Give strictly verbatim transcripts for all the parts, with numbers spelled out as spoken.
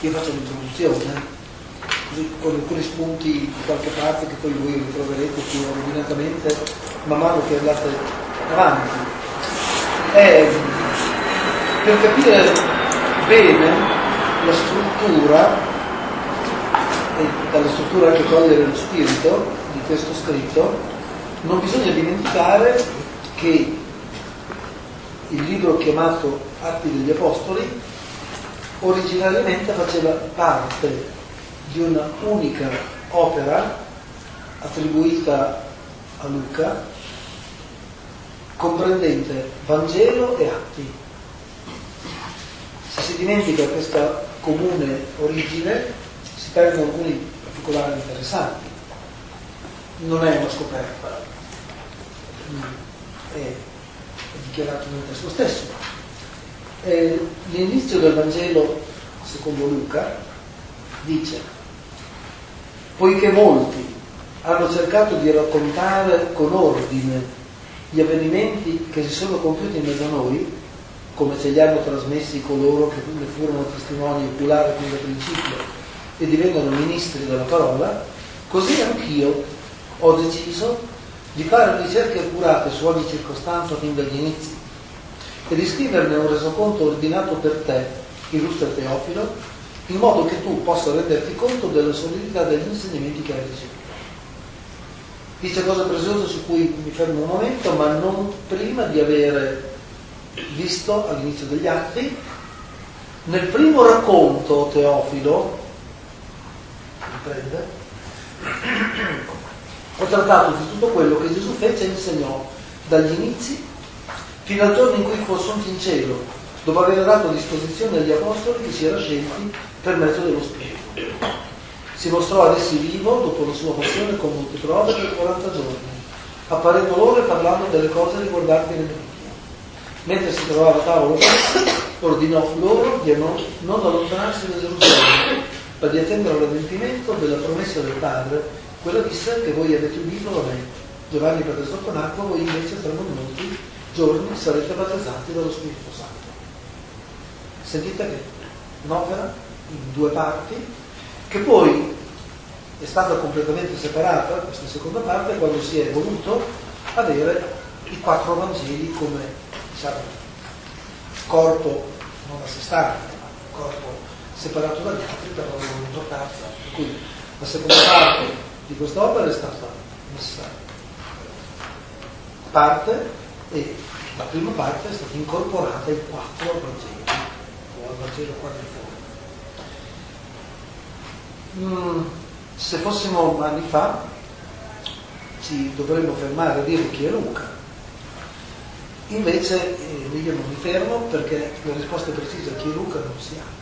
io faccio l'introduzione, così con alcuni spunti di qualche parte che poi voi ritroverete più ordinatamente man mano che andate avanti. È per capire bene la struttura, e dalla struttura anche cogliere lo spirito di questo scritto, non bisogna dimenticare che il libro chiamato Atti degli Apostoli originariamente faceva parte di una unica opera attribuita a Luca, comprendente Vangelo e Atti. Se si dimentica questa comune origine, si perdono alcuni particolari interessanti. Non è una scoperta, è dichiarato nel testo stesso. Eh, l'inizio del Vangelo secondo Luca dice: poiché molti hanno cercato di raccontare con ordine gli avvenimenti che si sono compiuti in mezzo a noi, come ce li hanno trasmessi coloro che ne furono testimoni oculari fin da principio e divennero ministri della parola, così anch'io ho deciso di fare ricerche accurate su ogni circostanza fin dagli inizi e di scriverne un resoconto ordinato per te, illustre Teofilo, in modo che tu possa renderti conto della solidità degli insegnamenti che hai ricevuto. Dice cose preziose su cui mi fermo un momento, ma non prima di avere visto all'inizio degli Atti, nel primo racconto Teofilo, prende, ho trattato di tutto quello che Gesù fece e insegnò dagli inizi fino al giorno in cui fu assunto in cielo, dopo aver dato a disposizione agli apostoli che si era scelti per mezzo dello Spirito. Si mostrò ad essi vivo dopo la sua passione con molte prove per quaranta giorni, apparendo loro e parlando delle cose riguardanti le benedizioni. Mentre si trovava a tavola, ordinò loro di non, non allontanarsi da Gerusalemme, ma di attendere l'adempimento della promessa del Padre, quella disse che voi avete udito da me. Giovanni battezzò sotto l'acqua, voi invece tra non molti giorni sarete battezzati dallo Spirito Santo. Sentite che un'opera in due parti, che poi è stata completamente separata, questa seconda parte, quando si è voluto avere i quattro Vangeli come, diciamo, corpo non a sé stante, ma corpo separato dagli altri per la loro importanza. Per cui la seconda parte di quest'opera è stata messa a parte e la prima parte è stata incorporata ai quattro Vangeli, o al Vangelo quadriforme. Mm, se fossimo anni fa ci dovremmo fermare a dire chi è Luca. Invece eh, io non mi fermo, perché la risposta precisa a chi è Luca non si ha.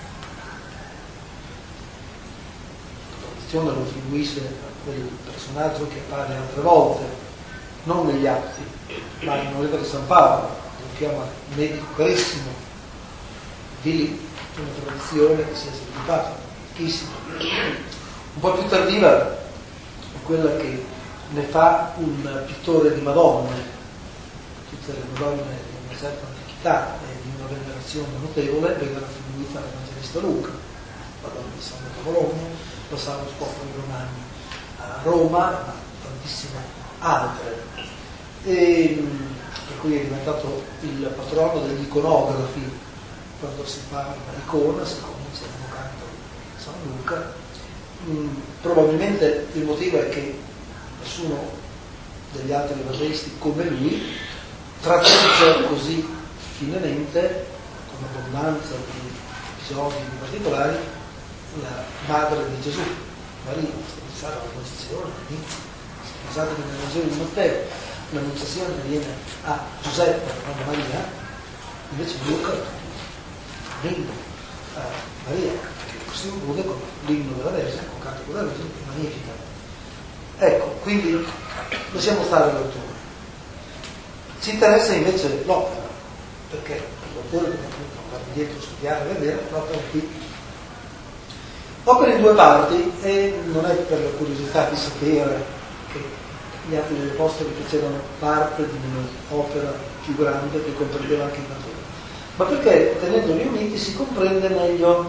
La tradizione lo attribuisce a quel personaggio che appare altre volte, non negli Atti, ma in una lettera di San Paolo, lo chiama medico carissimo, di una tradizione che si è sviluppata ricchissima. Un po' più tardiva è quella che ne fa un pittore di Madonne. Tutte le Madonne di una certa antichità e di una venerazione notevole vengono attribuite all'Evangelista Luca. Madonna di San Bologna, lo sanno Scopoli Romani a Roma, ma tantissime altre. E, per cui è diventato il patrono degli iconografi. Quando si fa una icona si comincia invocando San Luca. Mm, probabilmente il motivo è che nessuno degli altri evangelisti come lui tratteggia così finemente, con abbondanza di episodi in particolare, la madre di Gesù, Maria. Pensate all'annunciazione all'inizio, pensate che nel Vangelo di Matteo l'annunciazione viene a Giuseppe, a Maria, invece Luca l'inno a Maria, che si conclude con l'inno della Vergine, con cantico della Vergine, magnifica. Ecco, quindi lasciamo stare l'autore. Ci interessa invece l'opera, perché l'autore deve appunto andare indietro, studiare, vedere, l'opera qui. Opera in due parti, e non è per la curiosità di sapere che gli Atti degli Apostoli facevano parte di un'opera più grande che comprendeva anche il Vangelo, ma perché tenendoli uniti si comprende meglio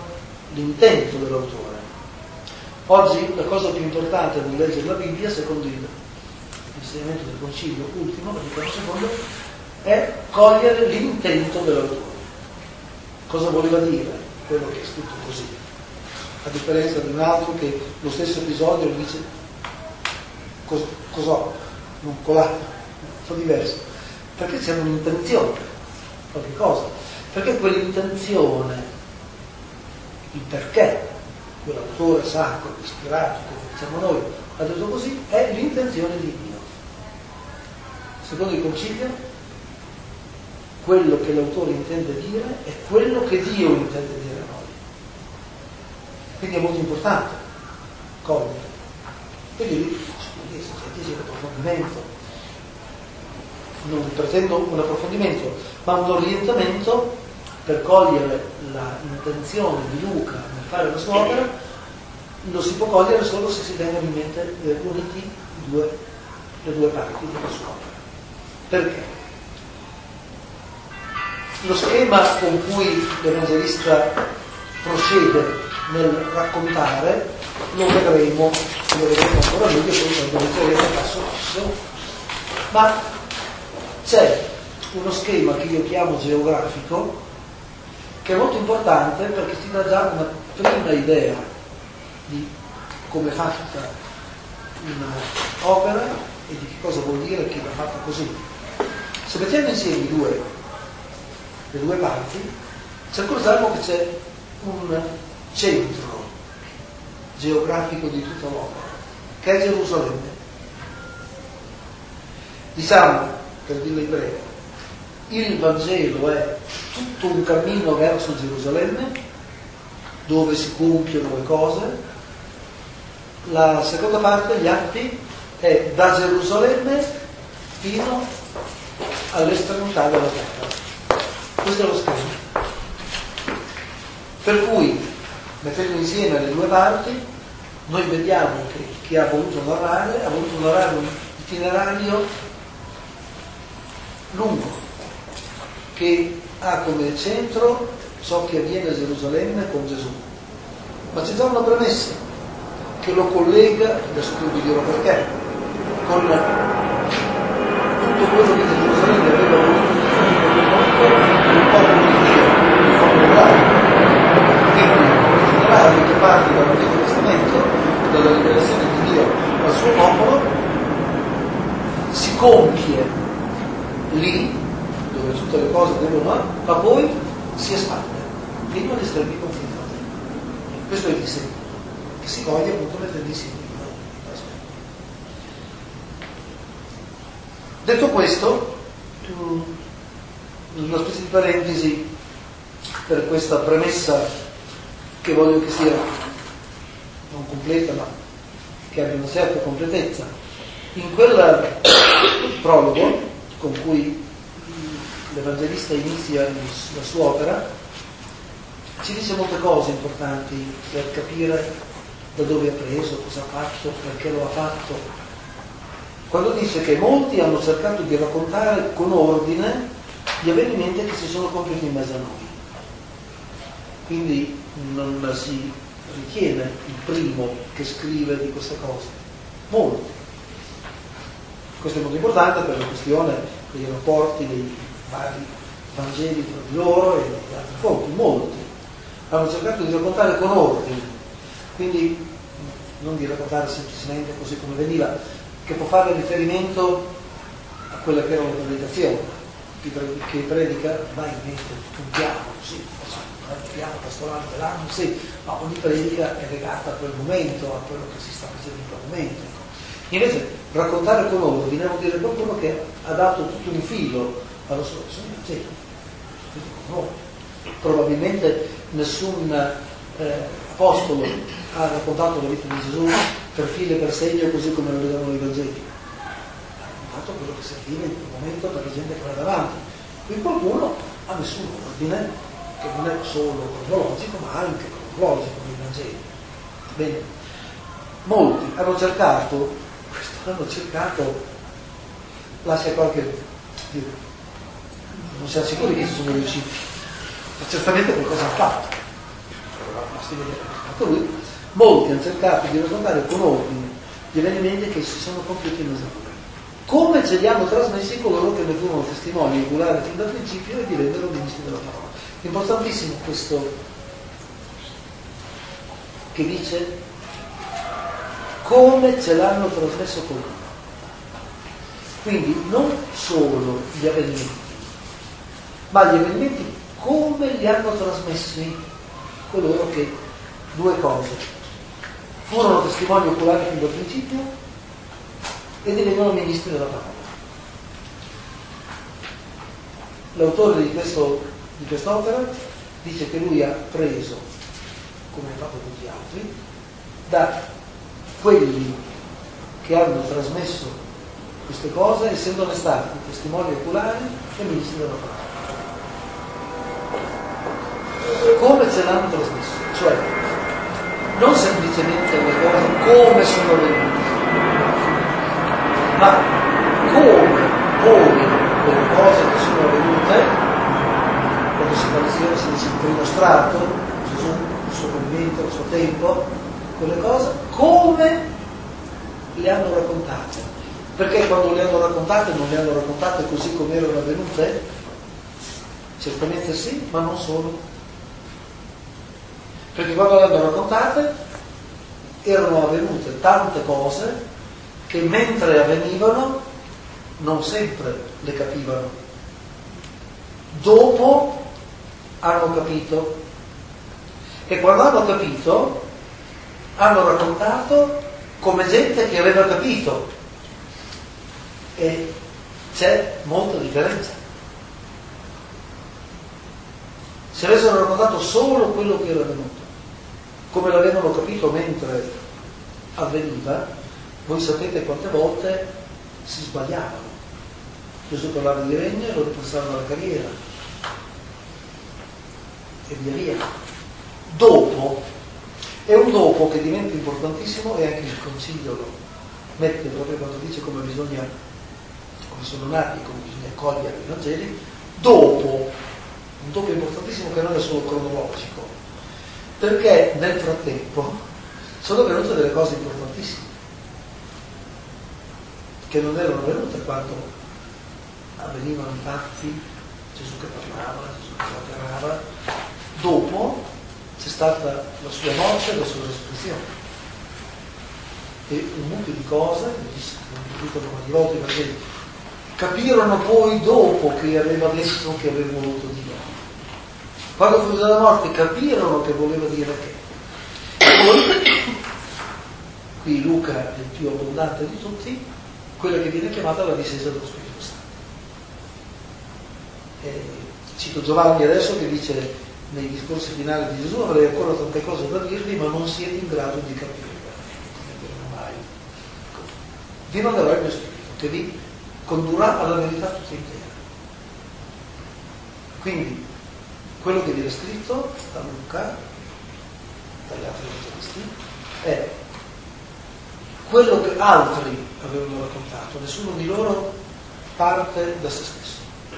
l'intento dell'autore. Oggi la cosa più importante nel leggere la Bibbia, secondo l'insegnamento del concilio ultimo, Vaticano secondo, è cogliere l'intento dell'autore. Cosa voleva dire quello che è scritto così? A differenza di un altro che lo stesso episodio dice cos- cos'ho, non colà, fa diverso. Perché c'è un'intenzione, qualche cosa. Perché quell'intenzione, il perché quell'autore sacro, ispirato, come diciamo noi, ha detto così, è l'intenzione di Dio. Secondo il concilio, quello che l'autore intende dire è quello che Dio intende dire a noi. Quindi è molto importante cogliere. Quindi se un approfondimento, non pretendo un approfondimento, ma un orientamento per cogliere l'intenzione di Luca nel fare la sua opera, lo si può cogliere solo se si tengono in mente eh, uniti i due, le due parti della sua opera. Perché? Lo schema con cui l'Evangelista procede nel raccontare lo vedremo, lo vedremo ancora meglio, poi lo vedremo passo passo, ma c'è uno schema che io chiamo geografico, che è molto importante perché ti dà già una prima idea di come è fatta un'opera e di che cosa vuol dire che va fatta così. Se mettiamo insieme i due, le due parti, ci accorgiamo che c'è un centro geografico di tutta l'opera, che è Gerusalemme. Diciamo, per dirlo in breve, il Vangelo è tutto un cammino verso Gerusalemme, dove si compiono le cose. La seconda parte, gli Atti, è da Gerusalemme fino all'estremità della terra. Questo è lo schema. Per cui, mettendo insieme le due parti, noi vediamo che chi ha voluto narrare ha voluto narrare un itinerario lungo, che ha come centro ciò che avviene a Gerusalemme con Gesù. Ma c'è già una premessa che lo collega, adesso vi dirò perché, con tutto quello che Gerusalemme aveva voluto il popolo di Dio, il popolo ebraico. Quindi l'itinerario che parte dall'Antico Testamento, dalla rivelazione di Dio al suo popolo, si compie lì dove tutte le cose devono, ma poi si espande fino agli estremi confini della terra. Questo è il disegno che si coglie appunto mettendo insieme. Detto questo, una specie di parentesi per questa premessa che voglio che sia non completa ma che abbia una certa completezza. In quel prologo con cui l'Evangelista inizia la sua opera, ci dice molte cose importanti per capire da dove ha preso, cosa ha fatto, perché lo ha fatto. Quando dice che molti hanno cercato di raccontare con ordine gli avvenimenti che si sono compiuti in mezzo a noi. Quindi non si ritiene il primo che scrive di queste cose. Molti. Questo è molto importante per la questione dei rapporti dei vari Vangeli tra di loro e di altre fonti. Molti hanno cercato di raccontare con ordine, quindi non di raccontare semplicemente così come veniva, che può fare riferimento a quella che era la predicazione. Chi predica va in mente tutto un piano, sì, facciamo un piano pastorale dell'anno, sì, ma ogni predica è legata a quel momento, a quello che si sta facendo in quel momento. Invece raccontare con ordine vuol dire qualcuno che ha dato tutto un filo allo solo sì, no. Probabilmente nessun eh, apostolo ha raccontato la vita di Gesù per filo e per segno così come lo vedevano i Vangeli. Ha raccontato quello che serviva in quel momento per la gente che era davanti. Qui qualcuno ha messo un ordine che non è solo cronologico ma anche cronologico nei Vangeli. Bene, molti hanno cercato, questo hanno cercato, lascia qualche dire, non siamo sicuri che ci sono riusciti, ma certamente qualcosa hanno fatto. si vede raccontato lui, molti hanno cercato di raccontare con ordine gli avvenimenti che si sono compiuti in mezzo a noi, come ce li hanno trasmessi coloro che ne furono testimoni oculari fin dal principio e divennero ministri della parola. Importantissimo questo che dice come ce l'hanno trasmesso coloro. Quindi non solo gli avvenimenti, ma gli avvenimenti come li hanno trasmessi coloro che, due cose, furono testimoni oculari fin dal principio e divennero ministri della parola. L'autore di, questo, di quest'opera dice che lui ha preso, come ha fatto tutti gli altri, da quelli che hanno trasmesso queste cose, essendone stati testimoni oculari e ministri della parola. Come ce l'hanno trasmesso? Cioè, non semplicemente le cose come sono venute, ma come poi le cose che sono venute, quando si parla, si dice il primo strato, Gesù, il suo movimento, il suo tempo, quelle cose, come le hanno raccontate. Perché quando le hanno raccontate non le hanno raccontate così come erano avvenute? Certamente sì, ma non solo. Perché quando le hanno raccontate erano avvenute tante cose che mentre avvenivano non sempre le capivano. Dopo hanno capito. E quando hanno capito hanno raccontato come gente che aveva capito. E c'è molta differenza. Se avessero raccontato solo quello che era avvenuto, come l'avevano capito mentre avveniva, voi sapete quante volte si sbagliavano. Gesù parlava di regno e lo ripassavano alla carriera e via via. Dopo, è un dopo che diventa importantissimo, e anche il Concilio lo mette proprio quando dice come bisogna, come sono nati, come bisogna cogliere i Vangeli. Dopo, un dopo importantissimo che non è solo cronologico, perché nel frattempo sono avvenute delle cose importantissime che non erano avvenute quando avvenivano i fatti, Gesù che parlava, Gesù che operava. Dopo c'è stata la sua morte e la sua resurrezione e un mucchio di cose, dicono di volte i Vangeli, capirono poi dopo che aveva detto che aveva voluto Dio. Quando fu dalla morte capirono che voleva dire che. E poi, qui Luca è il più abbondante di tutti, quella che viene chiamata la discesa dello Spirito Santo. E cito Giovanni adesso che dice nei discorsi finali di Gesù: avrei ancora tante cose da dirvi, ma non siete in grado di capire. Mai. Vi manderò il mio Spirito che vi condurrà alla verità tutta intera. Quindi quello che viene scritto da Luca, dagli altri evangelisti, è quello che altri avevano raccontato. Nessuno di loro parte da se stesso,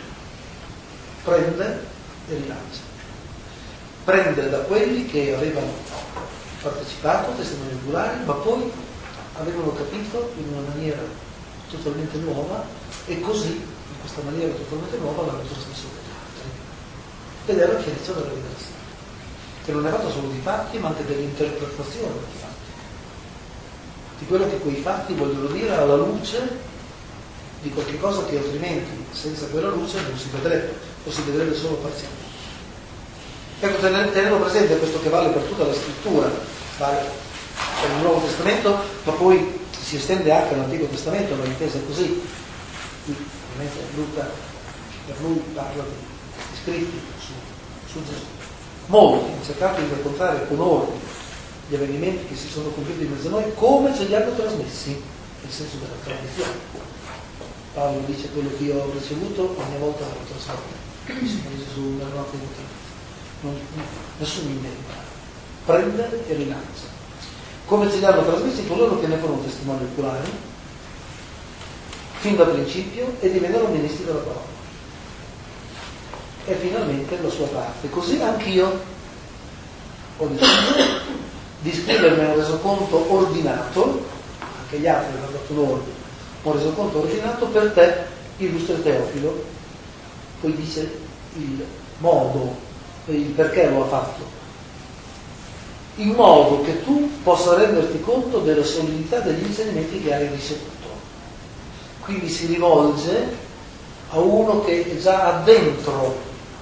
prende e rilancia, prende da quelli che avevano partecipato, testimoni oculari, ma poi avevano capito in una maniera totalmente nuova, e così, in questa maniera totalmente nuova, l'hanno trasmesso agli altri. Ed è la chiarezza della vita, che non è fatta solo di fatti, ma anche dell'interpretazione dei fatti, di quello che quei fatti vogliono dire alla luce di qualche cosa che altrimenti, senza quella luce, non si vedrebbe, o si vedrebbe solo parzialmente. Ecco, tenendo presente questo che vale per tutta la scrittura, vale per il Nuovo Testamento, ma poi si estende anche all'Antico Testamento, ma intesa così. Qui, ovviamente, Luca, per lui parla di scritti su, su Gesù. Molti hanno cercato di raccontare con ordine gli avvenimenti che si sono compiuti in mezzo a noi come ce li hanno trasmessi, nel senso della tradizione. Paolo dice: quello che io ho ricevuto ogni volta l'ho trasmesso. Il Signore Gesù me l'ha tenuto. Non, nessuno inventa, prende e rilancia. Come ce li hanno trasmessi coloro che ne furono testimoni oculari fin dal principio e divennero ministri della parola. E finalmente la sua parte. Così anch'io, ho deciso di scrivermi un resoconto ordinato, anche gli altri hanno dato loro, un resoconto ordinato per te, illustre Teofilo. Poi dice il modo, il perché lo ha fatto, in modo che tu possa renderti conto della solidità degli insegnamenti che hai ricevuto. Quindi si rivolge a uno che è già addentro,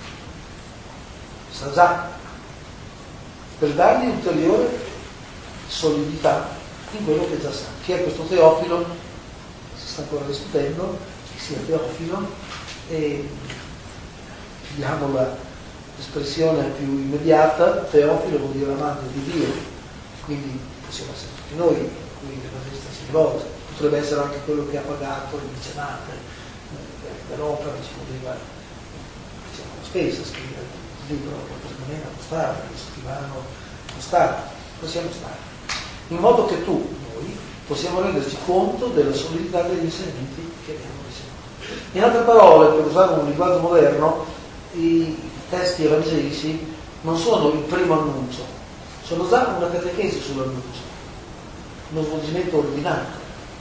sa già, per dargli ulteriore solidità in quello che già sa. Chi è questo Teofilo? Si sta ancora discutendo, chi sia Teofilo, e diamo la l'espressione più immediata. Teofilo vuol dire amante di Dio, quindi possiamo essere tutti noi a cui l'Evangelista si rivolge. Potrebbe essere anche quello che ha pagato le mecenate per l'opera, ci poteva, diciamo, la spesa, scrivere il libro, la permanenza non stare, lo scrivano non stare, possiamo stare, in modo che tu, noi, possiamo renderci conto della solidità degli insegnamenti che abbiamo ricevuto. In altre parole, per usare un linguaggio moderno, i testi evangelici non sono il primo annuncio, sono già una catechesi sull'annuncio, uno svolgimento ordinato.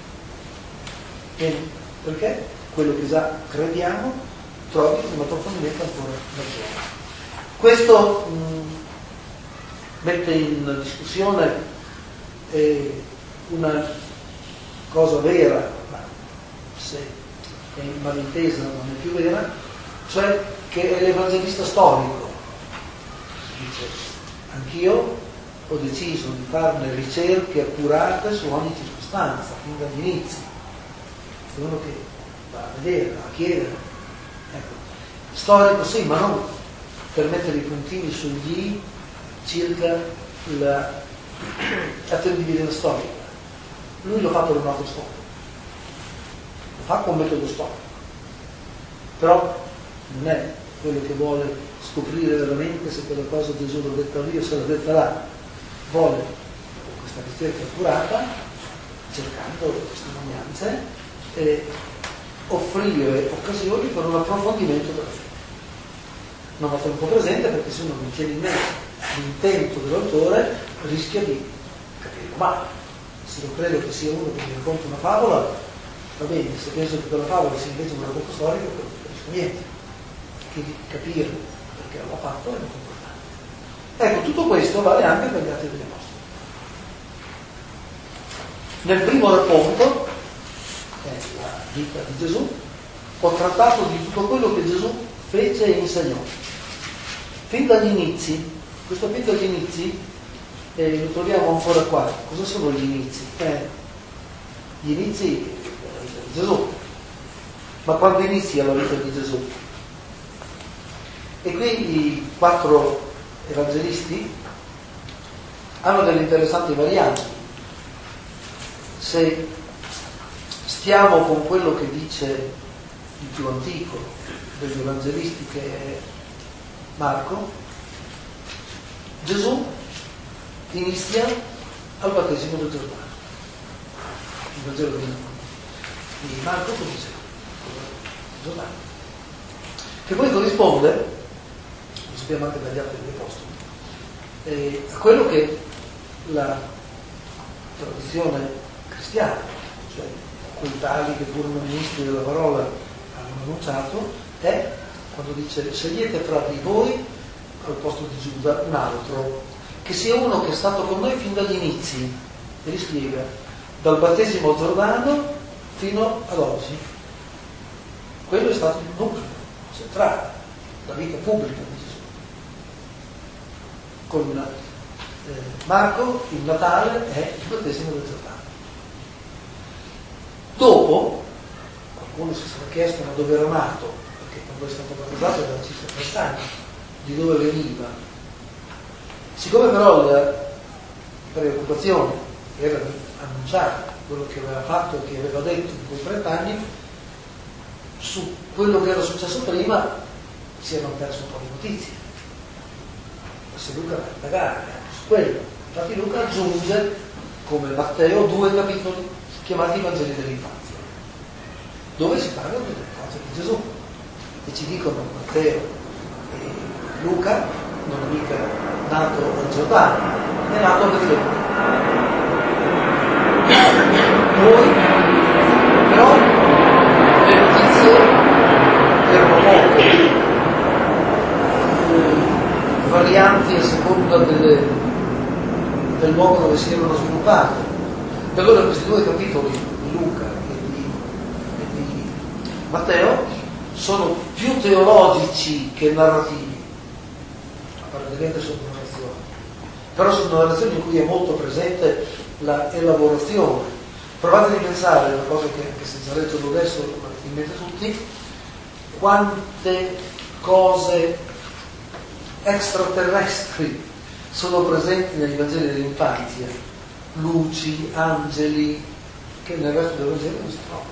E perché quello che già crediamo trovi un approfondimento ancora maggiore. Questo mh, mette in discussione eh, una cosa vera, ma se è malintesa non è più vera, cioè che è l'evangelista storico. Dice, anch'io ho deciso di farne ricerche accurate su ogni circostanza, fin dagli inizi. È uno che va a vedere, va a chiedere. Ecco. Storico sì, ma non per mettere i puntini sugli i circa la attendibile storica. Lui lo fa per un altro scopo. Lo fa con metodo storico. Però non è quello che vuole scoprire veramente se quella cosa Gesù l'ha detta lì o se l'ha detta là. Vuole questa ricerca accurata, cercando testimonianze, e offrire occasioni per un approfondimento della fede. Non va troppo presente, perché se uno non tiene in mente l'intento dell'autore rischia di capire male. Se io credo che sia uno che mi racconta una favola, va bene, se penso che quella favola sia invece un racconto storico, non capisco niente. Quindi capire perché l'ha fatto è molto importante. Ecco, tutto questo vale anche per gli Atti degli Apostoli. Nel primo racconto, che è la vita di Gesù, ho trattato di tutto quello che Gesù fece e insegnò. Fin dagli inizi, questo fin dagli inizi eh, lo troviamo ancora qua. Cosa sono gli inizi? Eh, gli inizi della vita di Gesù. Ma quando inizia la vita di Gesù? E qui i quattro evangelisti hanno delle interessanti varianti. Se stiamo con quello che dice il più antico degli evangelisti, che è Marco, Gesù inizia al battesimo del Giordano. Il Vangelo di Marco dice Giordano, che poi corrisponde, lo sappiamo anche dagli Atti degli Apostoli, eh, a quello che la tradizione cristiana, cioè quei tali che furono ministri della parola hanno annunciato, è quando dice: scegliete fra di voi al posto di Giuda un altro, che sia uno che è stato con noi fin dagli inizi, e li spiega, dal battesimo al Giordano fino ad oggi. Quello è stato il nucleo centrale, la vita pubblica di Gesù. Con eh, Marco il Natale è il battesimo del Giordano. Dopo, qualcuno si sarà chiesto ma dove era nato, perché quando è stato battezzato era circa trenta anni, di dove veniva. Siccome però la preoccupazione era di annunciare quello che aveva fatto e che aveva detto in quei trenta anni, su quello che era successo prima si erano perso un po' di notizie. Se Luca va a indagare su quello. Infatti Luca aggiunge, come Matteo, due capitoli chiamati Vangeli dell'infanzia, dove si parla dell'infanzia di Gesù. E ci dicono Matteo e Luca non è mica nato a Giordania, è nato a Betlemme. Poi, però, le notizie erano molte, eh, varianti a seconda delle, del luogo dove si erano sviluppate. E allora questi due capitoli di Luca e di, e di Matteo sono più teologici che narrativi, apparentemente sono narrazioni, però sono narrazioni in cui è molto presente la elaborazione. Provate a pensare, è una cosa che anche senza leggerlo adesso in mente tutti, quante cose extraterrestri sono presenti nei Vangeli dell'infanzia, luci, angeli, che nel resto del Vangelo non si trovano.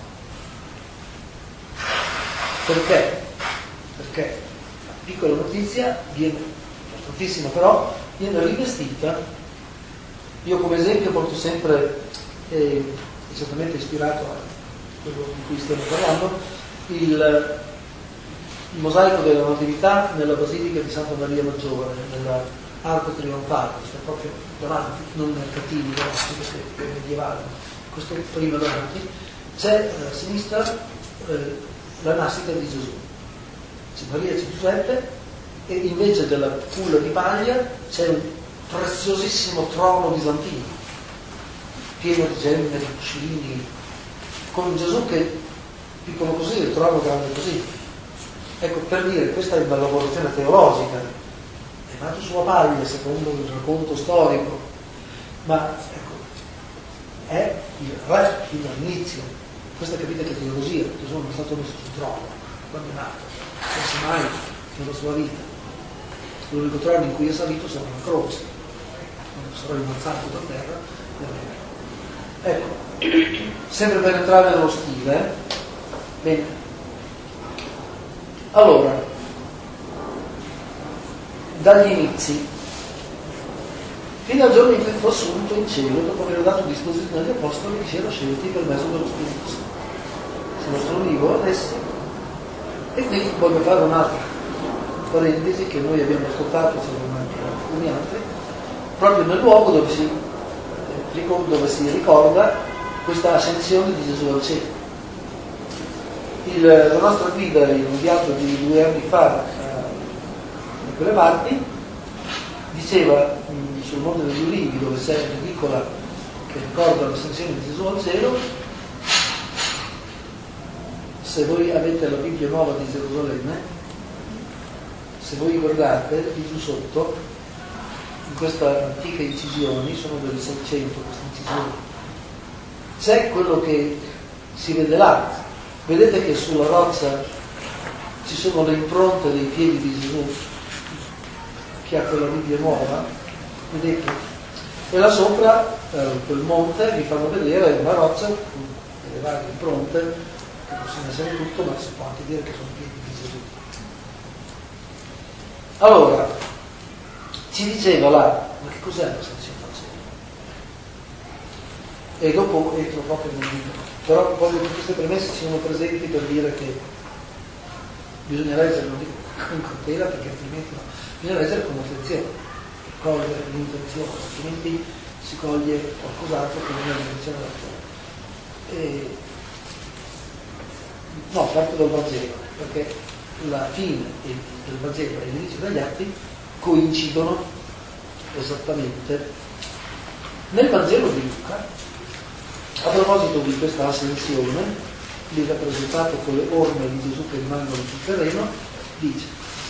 Perché? Perché la piccola notizia viene, importantissima però, viene rivestita. Io come esempio porto sempre, eh, esattamente ispirato a quello di cui stiamo parlando, il, il mosaico della Natività nella Basilica di Santa Maria Maggiore, nell'arco trionfale, sta proprio davanti, non mercatini, perché è medievale, questo prima davanti, c'è a sinistra eh, la nascita di Gesù. C'è Maria e c'è Giuseppe, e invece della culla di paglia c'è un preziosissimo trono bizantino, pieno di gemme, di cuscini, con Gesù che piccolo così e il trono grande così. Ecco, per dire, questa è una lavorazione teologica, è nato sulla paglia secondo il racconto storico, ma ecco, è il re fino all'inizio. Questa capite che teologia, Gesù non è stato messo sul trono quando è nato, forse mai nella sua vita. L'unico trono in cui è salito sarà la croce, quando sarà innalzato da terra. Ecco, sempre per entrare nello stile, eh? Bene. Allora, dagli inizi, fino al giorno in cui fu assunto in cielo, dopo aver dato disposizione agli apostoli che si erano scelti per mezzo dello Spirito Santo. Se non sono vivo adesso. E qui voglio fare un'altra parentesi che noi abbiamo ascoltato, se non anche alcuni altri, proprio nel luogo dove si, eh, dove si ricorda questa ascensione di Gesù al cielo. Il, la nostra guida in un viaggio di due anni fa eh, in quelle parti diceva mh, sul Monte degli Ulivi, dove c'è l'edicola che ricorda l'ascensione di Gesù al cielo. Se voi avete la Bibbia nuova di Gerusalemme, se voi guardate di giù sotto, in questa antica incisioni, sono del seicento queste incisioni, c'è quello che si vede là. Vedete che sulla roccia ci sono le impronte dei piedi di Gesù, che ha quella Bibbia nuova, vedete? E là sopra, eh, quel monte, vi fanno vedere una roccia con delle varie impronte, che possono essere tutto, ma si può anche dire che sono i piedi di Gesù. Allora, ci diceva là, ma che cos'è l'ascensione al cielo? E dopo entro proprio nel libro. Però voglio che queste premesse siano presenti per dire che bisogna leggere, non dico con cautela perché altrimenti no, bisogna leggere con attenzione, per cogliere l'intenzione, altrimenti si coglie qualcos'altro che non è l'intenzione dell'autore. E... no, parto dal Vangelo, perché la fine del Vangelo e l'inizio degli Atti coincidono esattamente. Nel Vangelo di Luca, a proposito di questa ascensione, lì rappresentato con le orme di Gesù che rimangono sul terreno, dice: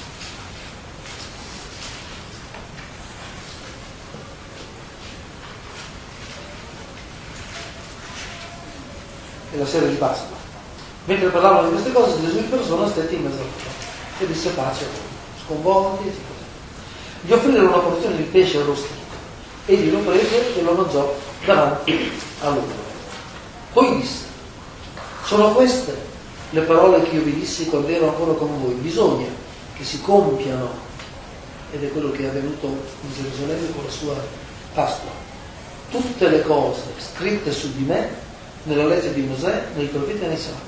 è la sera di Pasqua. Mentre parlavano di queste cose, Gesù in persona stette in mezzo a loro e disse pace a loro, sconvolti e così. Gli offrirono una porzione di pesce arrostito. Egli lo prese e lo mangiò davanti a loro. Poi disse: sono queste le parole che io vi dissi quando ero ancora con voi. Bisogna che si compiano, ed è quello che è avvenuto in Gerusalemme con la sua Pasqua, tutte le cose scritte su di me nella legge di Mosè, nei profeti e nei salmi.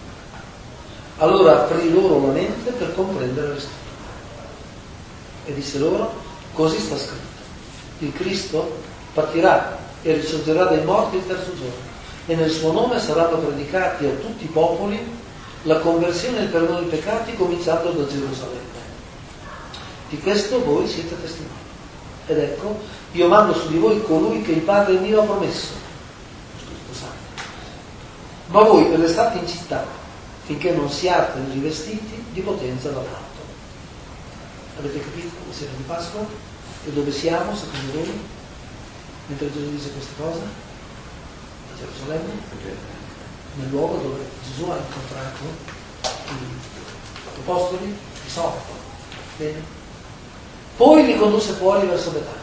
Allora aprì loro la mente per comprendere le scritture e disse loro: Così sta scritto. Il Cristo partirà e risorgerà dai morti il terzo giorno, e nel suo nome saranno predicati a tutti i popoli la conversione e il perdono dei peccati, cominciando da Gerusalemme. Di questo voi siete testimoni. Ed ecco, io mando su di voi colui che il Padre mio ha promesso, Spirito Santo. Ma voi restate in città finché non siate rivestiti di potenza dall'alto. Avete capito come siamo di Pasqua? E dove siamo, secondo voi? Mentre Gesù dice queste cose? A Gerusalemme? Nel luogo dove Gesù ha incontrato gli apostoli, i sordi. Bene? Poi li condusse fuori verso Betania.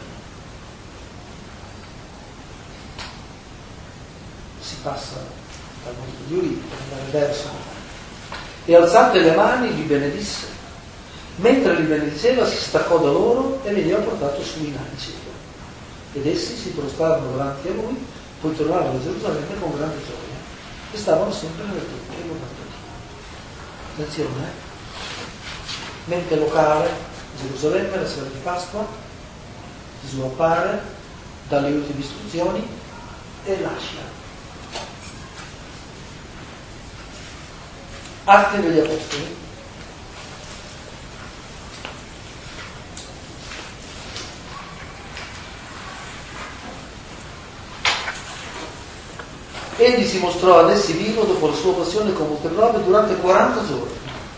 Si passa dal Monte di Ulivo per andare verso Betania. E alzate le mani li benedisse. Mentre li benediceva si staccò da loro e veniva portato su in cielo. Ed essi si prostrarono davanti a lui, poi tornarono a Gerusalemme con grande gioia e stavano sempre nel tempio e lodando Dio. Attenzione, eh? Mente locale, Gerusalemme, la sera di Pasqua, Gesù appare, dà le ultime istruzioni e lascia. Atti degli Apostoli. Egli si mostrò ad essi vivo dopo la sua passione con molte prove durante quaranta giorni,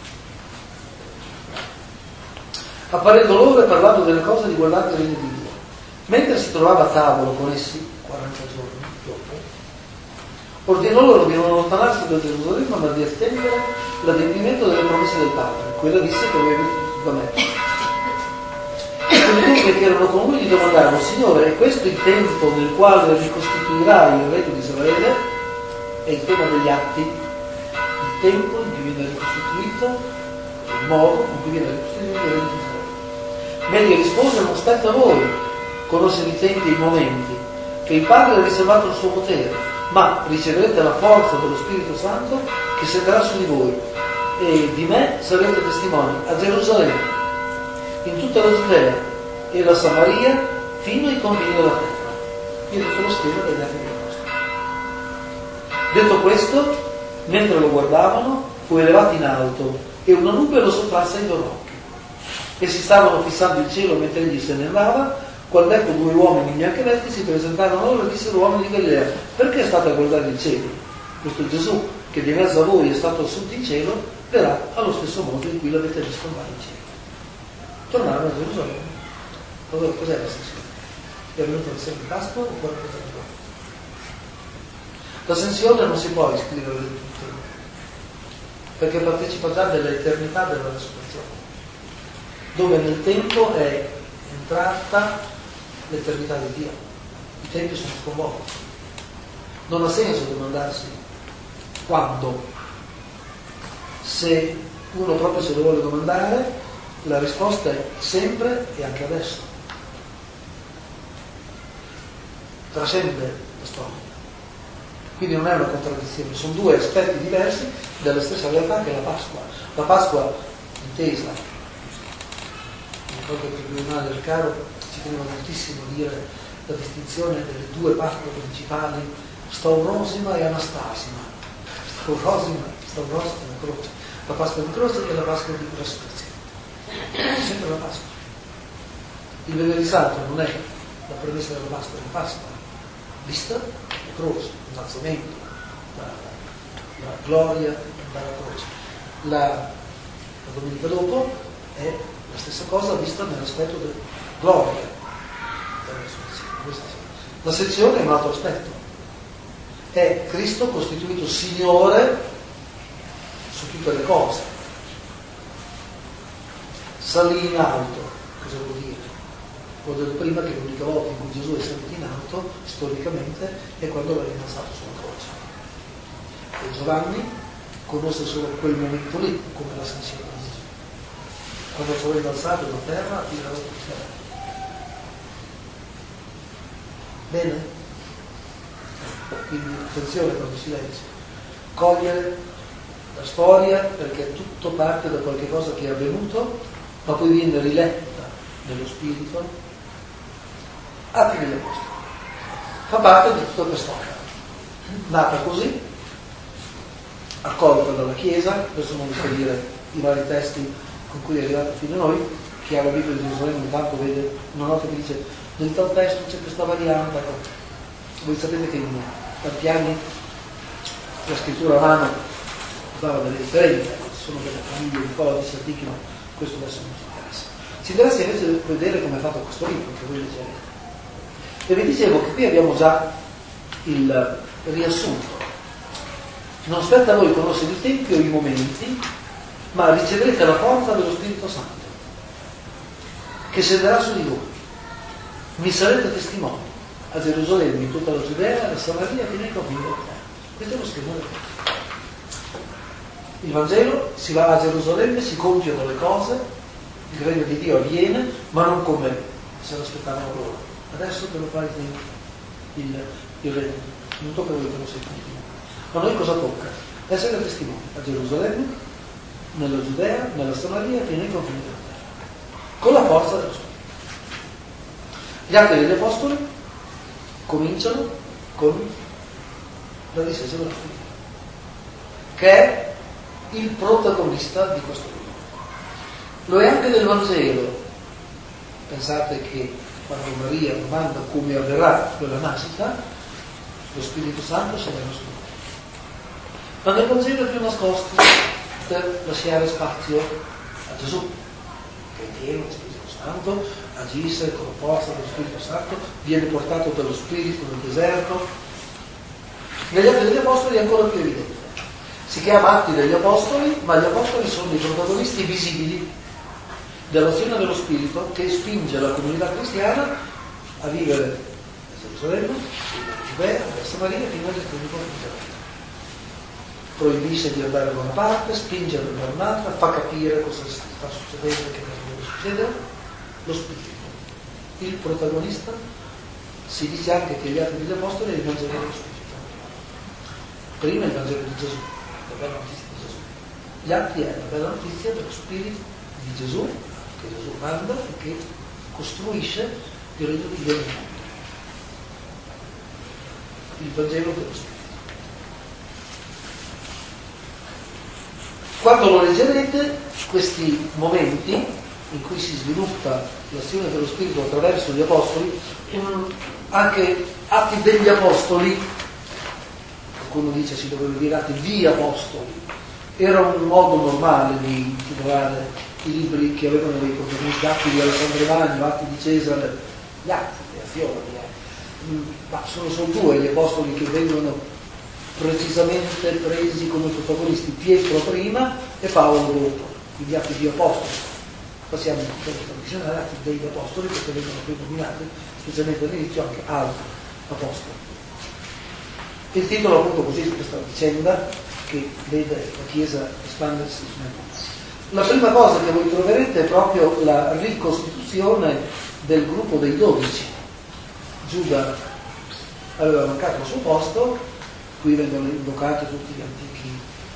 apparendo loro e parlando delle cose riguardanti il regno di Dio. Mentre si trovava a tavola con essi, quaranta giorni dopo, ordinò loro di non allontanarsi da Gerusalemme, ma di attendere l'adempimento delle promesse del Padre. Quella disse che aveva venuto da me. E quelli che erano con lui gli domandarono: Signore, è questo il tempo nel quale ricostituirai il regno di Israele? È il tema degli atti, il tempo in cui viene ricostituito, il modo in cui viene ricostituito il regno di Israele. Ma egli rispose: non spetta a voi conoscere i tempi e i momenti che il Padre ha riservato il suo potere, ma riceverete la forza dello Spirito Santo che scenderà su di voi, e di me sarete testimoni a Gerusalemme, in tutta la Giudea e la Samaria, fino ai confini della terra. Io tutto lo schema degli atti di Apostoli. Detto questo, mentre lo guardavano, fu elevato in alto e una nube lo sottrasse ai loro occhi. E si stavano fissando il cielo mentre egli se ne andava, quando ecco due uomini bianchevetti si presentarono loro e dissero: uomini di Galilea, perché state a guardare il cielo? Questo Gesù, che di mezzo a voi è stato assunto in cielo, verrà allo stesso modo in cui l'avete visto andare in cielo. Tornarono a Gerusalemme. Allora cos'è la sessione? È venuta la sera di Pasqua o quaranta giorni dopo? L'ascensione non si può iscrivere del tutto, perché partecipa già dell'eternità della resurrezione, dove nel tempo è entrata l'eternità di Dio. I tempi sono sconvolti. Non ha senso domandarsi quando. Se uno proprio se lo vuole domandare, la risposta è sempre e anche adesso. Trascende la storia. Quindi non è una contraddizione, sono due aspetti diversi della stessa realtà che è la Pasqua. La Pasqua intesa, mi ricordo che il tribunale del Caro ci teneva moltissimo a dire la distinzione delle due Pasque principali, Staurosima e Anastasima. Staurosima, Staurosima e la croce, la Pasqua di croce e la Pasqua di resurrezione. Sempre la Pasqua. Il venerdì santo non è la premessa della Pasqua, è la Pasqua vista la croce, l'innalzamento, la, la gloria dalla croce. La, la domenica dopo è la stessa cosa vista nell'aspetto della gloria della resurrezione. La sezione è un altro aspetto. È Cristo costituito Signore su tutte le cose. Salì in alto, cosa vuol dire? Ho detto prima che l'unica volta in cui Gesù è salito in alto, storicamente, è quando l'ha innalzato sulla croce. E Giovanni conosce solo quel momento lì, come l'ascensione di Gesù. Quando fu innalzato da terra, tira la terra. Bene? Quindi attenzione quando si legge. Cogliere la storia, perché tutto parte da qualche cosa che è avvenuto, ma poi viene riletta nello spirito Atti degli Apostoli. Fa parte di tutta quest'opera. Nata così, accolta dalla Chiesa, adesso non vi sto a dire i vari testi con cui è arrivato fino a noi, chi ha la Bibbia di Gerusalemme intanto vede una nota che dice nel tal testo c'è questa variante. Voi sapete che in tanti anni la scrittura a mano dava delle differenze, ci sono delle famiglie di codici antichi, ma questo adesso non ci interessa. Ci interessa invece vedere come è fatto questo libro, che voi leggerete. E vi dicevo che qui abbiamo già il riassunto. Non spetta a voi conoscere i tempi o i momenti, ma riceverete la forza dello Spirito Santo, che scenderà su di voi. Mi sarete testimoni a Gerusalemme, in tutta la Giudea, la Samaria, fino ai confini della terra. Questo è lo schema del Vangelo. Il Vangelo si va a Gerusalemme, si compiono le cose, il regno di Dio avviene, ma non come se lo aspettavano loro. Adesso te lo fai il, il regno, non tocca a voi che lo sentite. Ma a noi cosa tocca? Essere testimoni a Gerusalemme, nella Giudea, nella Samaria, fino ai confini della terra, con la forza dello Spirito. Gli Atti degli Apostoli cominciano con la discesa dello Spirito, che è il protagonista di questo libro. Lo è anche del Vangelo. Pensate che quando Maria domanda come avverrà quella nascita, lo Spirito Santo si verrà su di lui. Ma nel Vangelo è più nascosto per lasciare spazio a Gesù, che è pieno dello Spirito Santo, agisce con la forza dello Spirito Santo, viene portato dallo Spirito nel deserto. Negli Atti degli Apostoli è ancora più evidente. Si chiama Atti degli Apostoli, ma gli Apostoli sono i protagonisti visibili dell'azione dello Spirito che spinge la comunità cristiana a vivere a Gerusalemme, a Giudea, a Samaria, fino agli estremi confini della terra. Proibisce di andare da una parte, spinge ad andare da un'altra, fa capire cosa sta succedendo e che cosa deve succedere. Lo Spirito, il protagonista. Si dice anche che gli Atti degli Apostoli è il Vangelo dello Spirito. Prima il Vangelo di Gesù, la bella notizia di Gesù. Gli Atti è la bella notizia dello Spirito di Gesù, che Gesù manda e che costruisce il regno di Dio nel mondo. Il Vangelo dello Spirito. Quando lo leggerete, questi momenti in cui si sviluppa l'azione dello Spirito attraverso gli Apostoli, anche Atti degli Apostoli, qualcuno dice si dovrebbe dire Atti di Apostoli, era un modo normale di titolare i libri che avevano dei protagonisti, Atti di Alessandro Magno, Atti di Cesare, gli Atti, le azioni, eh. ma sono solo due gli Apostoli che vengono precisamente presi come protagonisti, Pietro prima e Paolo dopo, quindi Atti di Apostoli. Passiamo in quello tradizionale, Atti degli Apostoli, perché vengono più nominati, specialmente all'inizio, anche altri Apostoli. Il titolo appunto così di questa vicenda che vede la Chiesa espandersi nel mondo. La prima cosa che voi troverete è proprio la ricostituzione del gruppo dei dodici. Giuda aveva mancato il suo posto, qui vengono invocati tutti gli antichi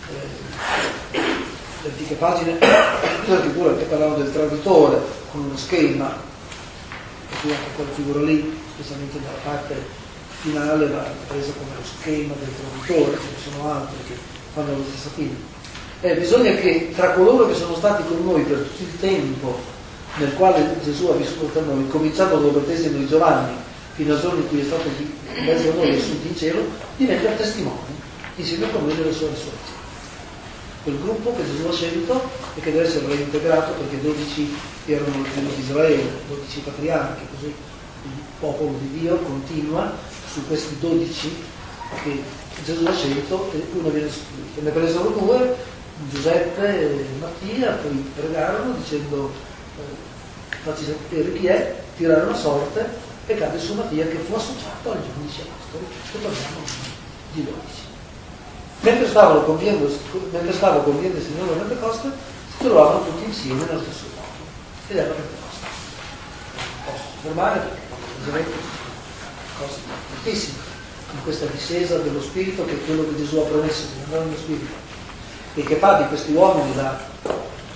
eh, le antiche pagine della figura che parlavano del traditore con uno schema, e qui anche quella figura lì, specialmente nella parte finale, va presa come lo schema del traditore, ce ne sono altri che fanno la stessa fine. Eh, bisogna che tra coloro che sono stati con noi per tutto il tempo nel quale Gesù ha vissuto tra noi, cominciato dal battesimo di Giovanni fino al giorno in cui è stato in mezzo a noi e assunto in cielo, diventa testimoni insieme con noi della sua risurrezione. Quel gruppo che Gesù ha scelto e che deve essere reintegrato, perché dodici erano il figlio di Israele, dodici patriarchi, così il popolo di Dio continua su questi dodici che Gesù ha scelto e uno viene sostituito. Ne presero due, Giuseppe e Mattia, poi pregarono dicendo eh, facci sapere chi è, tirarono a sorte e cade su Mattia, che fu associato agli undici apostoli, che parliamo di dodici. Mentre stavano compiendo, mentre stava compiendo il Signore della Pentecoste, si trovavano tutti insieme nello stesso luogo, ed era Pentecoste. Non posso fermare perché leggerete cose tantissime in questa discesa dello Spirito, che è quello che Gesù ha promesso di andare nello Spirito, e che fa di questi uomini da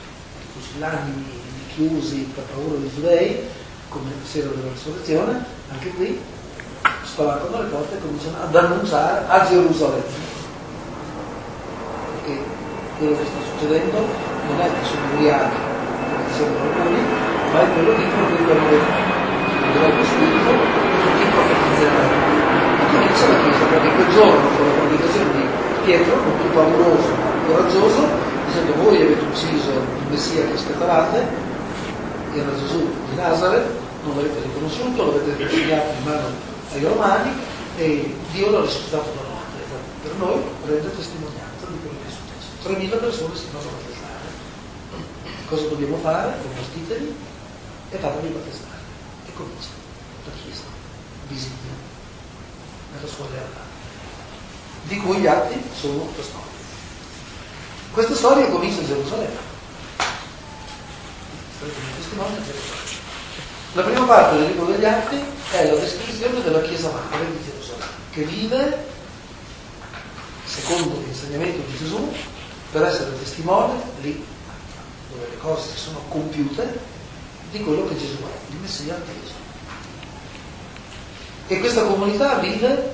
fusillanimi chiusi per paura dei giudei, come la sera della risurrezione, anche qui spalancano le porte e cominciano ad annunciare a Gerusalemme. Perché quello che sta succedendo non è che sono ubriachi, come dicevano alcuni, ma è quello che profetano dello Spirito e profetizzeranno. E comincia la Chiesa, perché quel giorno, con la predicazione di Pietro, non più pauroso ma coraggioso, dicendo voi avete ucciso il Messia che aspettavate, era Gesù di Nazareth, non l'avete riconosciuto, l'avete consegnato in mano ai Romani e Dio l'ha risuscitato da morte. Per noi rende testimonianza di quello che è successo. tremila persone si possono battezzare. Cosa dobbiamo fare? Convertitevi e fatevi battezzare. E comincia la Chiesa visibile nella sua realtà, di cui gli atti sono la storia. Questa storia comincia a Gerusalemme. La prima parte del libro degli Atti è la descrizione della Chiesa madre di Gerusalemme, che vive secondo l'insegnamento di Gesù per essere testimone lì dove le cose si sono compiute di quello che Gesù è, il Messia atteso. E questa comunità vive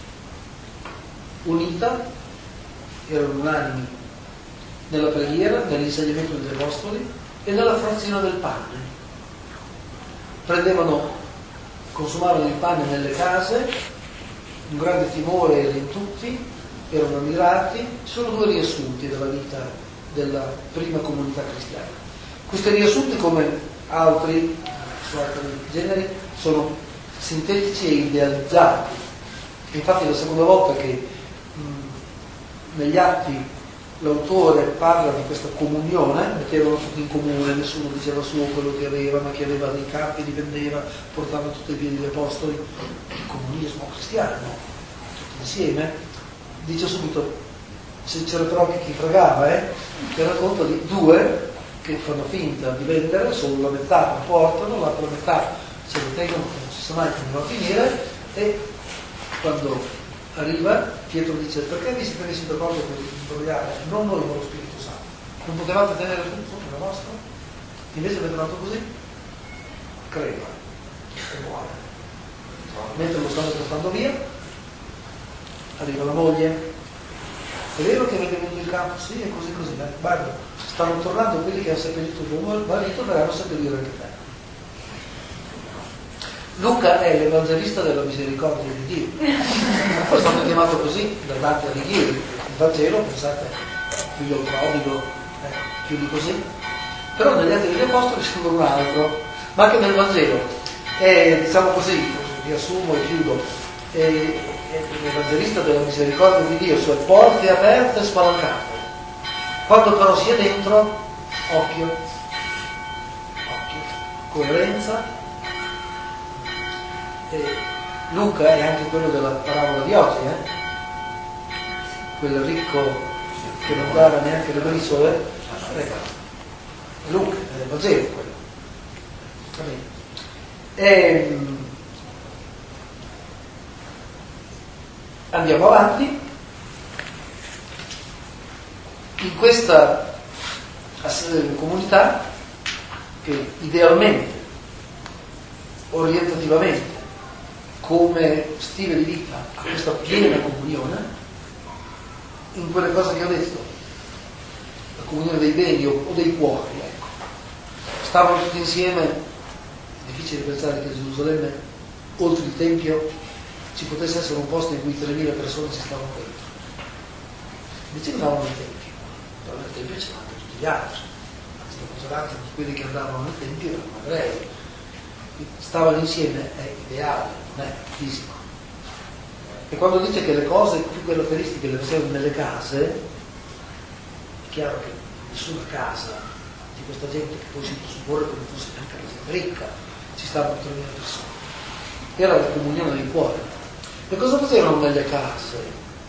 unita, erano unanimi nella preghiera, nell'insegnamento degli apostoli e nella frazione del pane. Prendevano, consumavano il pane nelle case, un grande timore era in tutti, erano ammirati. Ci sono due riassunti della vita della prima comunità cristiana. Questi riassunti, come altri su altri generi, sono sintetici e idealizzati. Infatti è la seconda volta che mh, negli atti l'autore parla di questa comunione, mettevano tutti in comune, nessuno diceva solo quello che aveva, ma chi aveva dei campi li vendeva, portava tutti i piedi degli apostoli. Il comunismo cristiano, tutti insieme. Dice subito, se c'era però chi fregava, eh, che racconta di due che fanno finta di vendere, solo la metà la portano, l'altra metà se lo tengono, non si sa mai come va a finire, e quando arriva, Pietro dice: perché vi siete messi d'accordo per imbrogliare? Non noi con lo Spirito Santo. Non potevate tenere tutto per la vostra? Invece avete fatto così? Creva e muore. Mentre lo stanno portando via, arriva la moglie. È vero che avete venuto il campo? Sì, è così così. Eh? Guarda, stanno tornando quelli che hanno seppellito il tuo marito, verranno a seppellire anche te. Luca è l'evangelista della misericordia di Dio. È stato chiamato così da Dante Alighieri. Il Vangelo, pensate, figlio prodigo, eh, più di così. Però negli Atti degli Apostoli c'è un altro. Ma anche nel Vangelo, è, diciamo così, riassumo e chiudo, è, è l'evangelista della misericordia di Dio, cioè porte aperte e spalancate. Quando però si è dentro, occhio, occhio, coerenza. E Luca è anche quello della parabola di oggi, eh? Quel ricco che non dava neanche le briciole. Ecco. Luca è il Vangelo quello. Va bene. E, andiamo avanti. In questa comunità che idealmente, orientativamente, come stile di vita a questa piena comunione, in quelle cose che ho detto, la comunione dei beni o, o dei cuori, ecco. Stavano tutti insieme. È difficile pensare che a Gerusalemme, oltre il Tempio, ci potesse essere un posto in cui tremila persone si stavano dentro. Invece andavano al Tempio, però nel Tempio c'erano anche tutti gli altri, stiamo parlando di quelli che andavano al Tempio erano ebrei. Stavano insieme è ideale, non è fisico. E quando dice che le cose più caratteristiche le facevano nelle case, è chiaro che nessuna casa di questa gente, che poi si può supporre che non fosse neanche la gente ricca, ci stavano tremila persone. Era la comunione del cuore. E cosa facevano nelle case?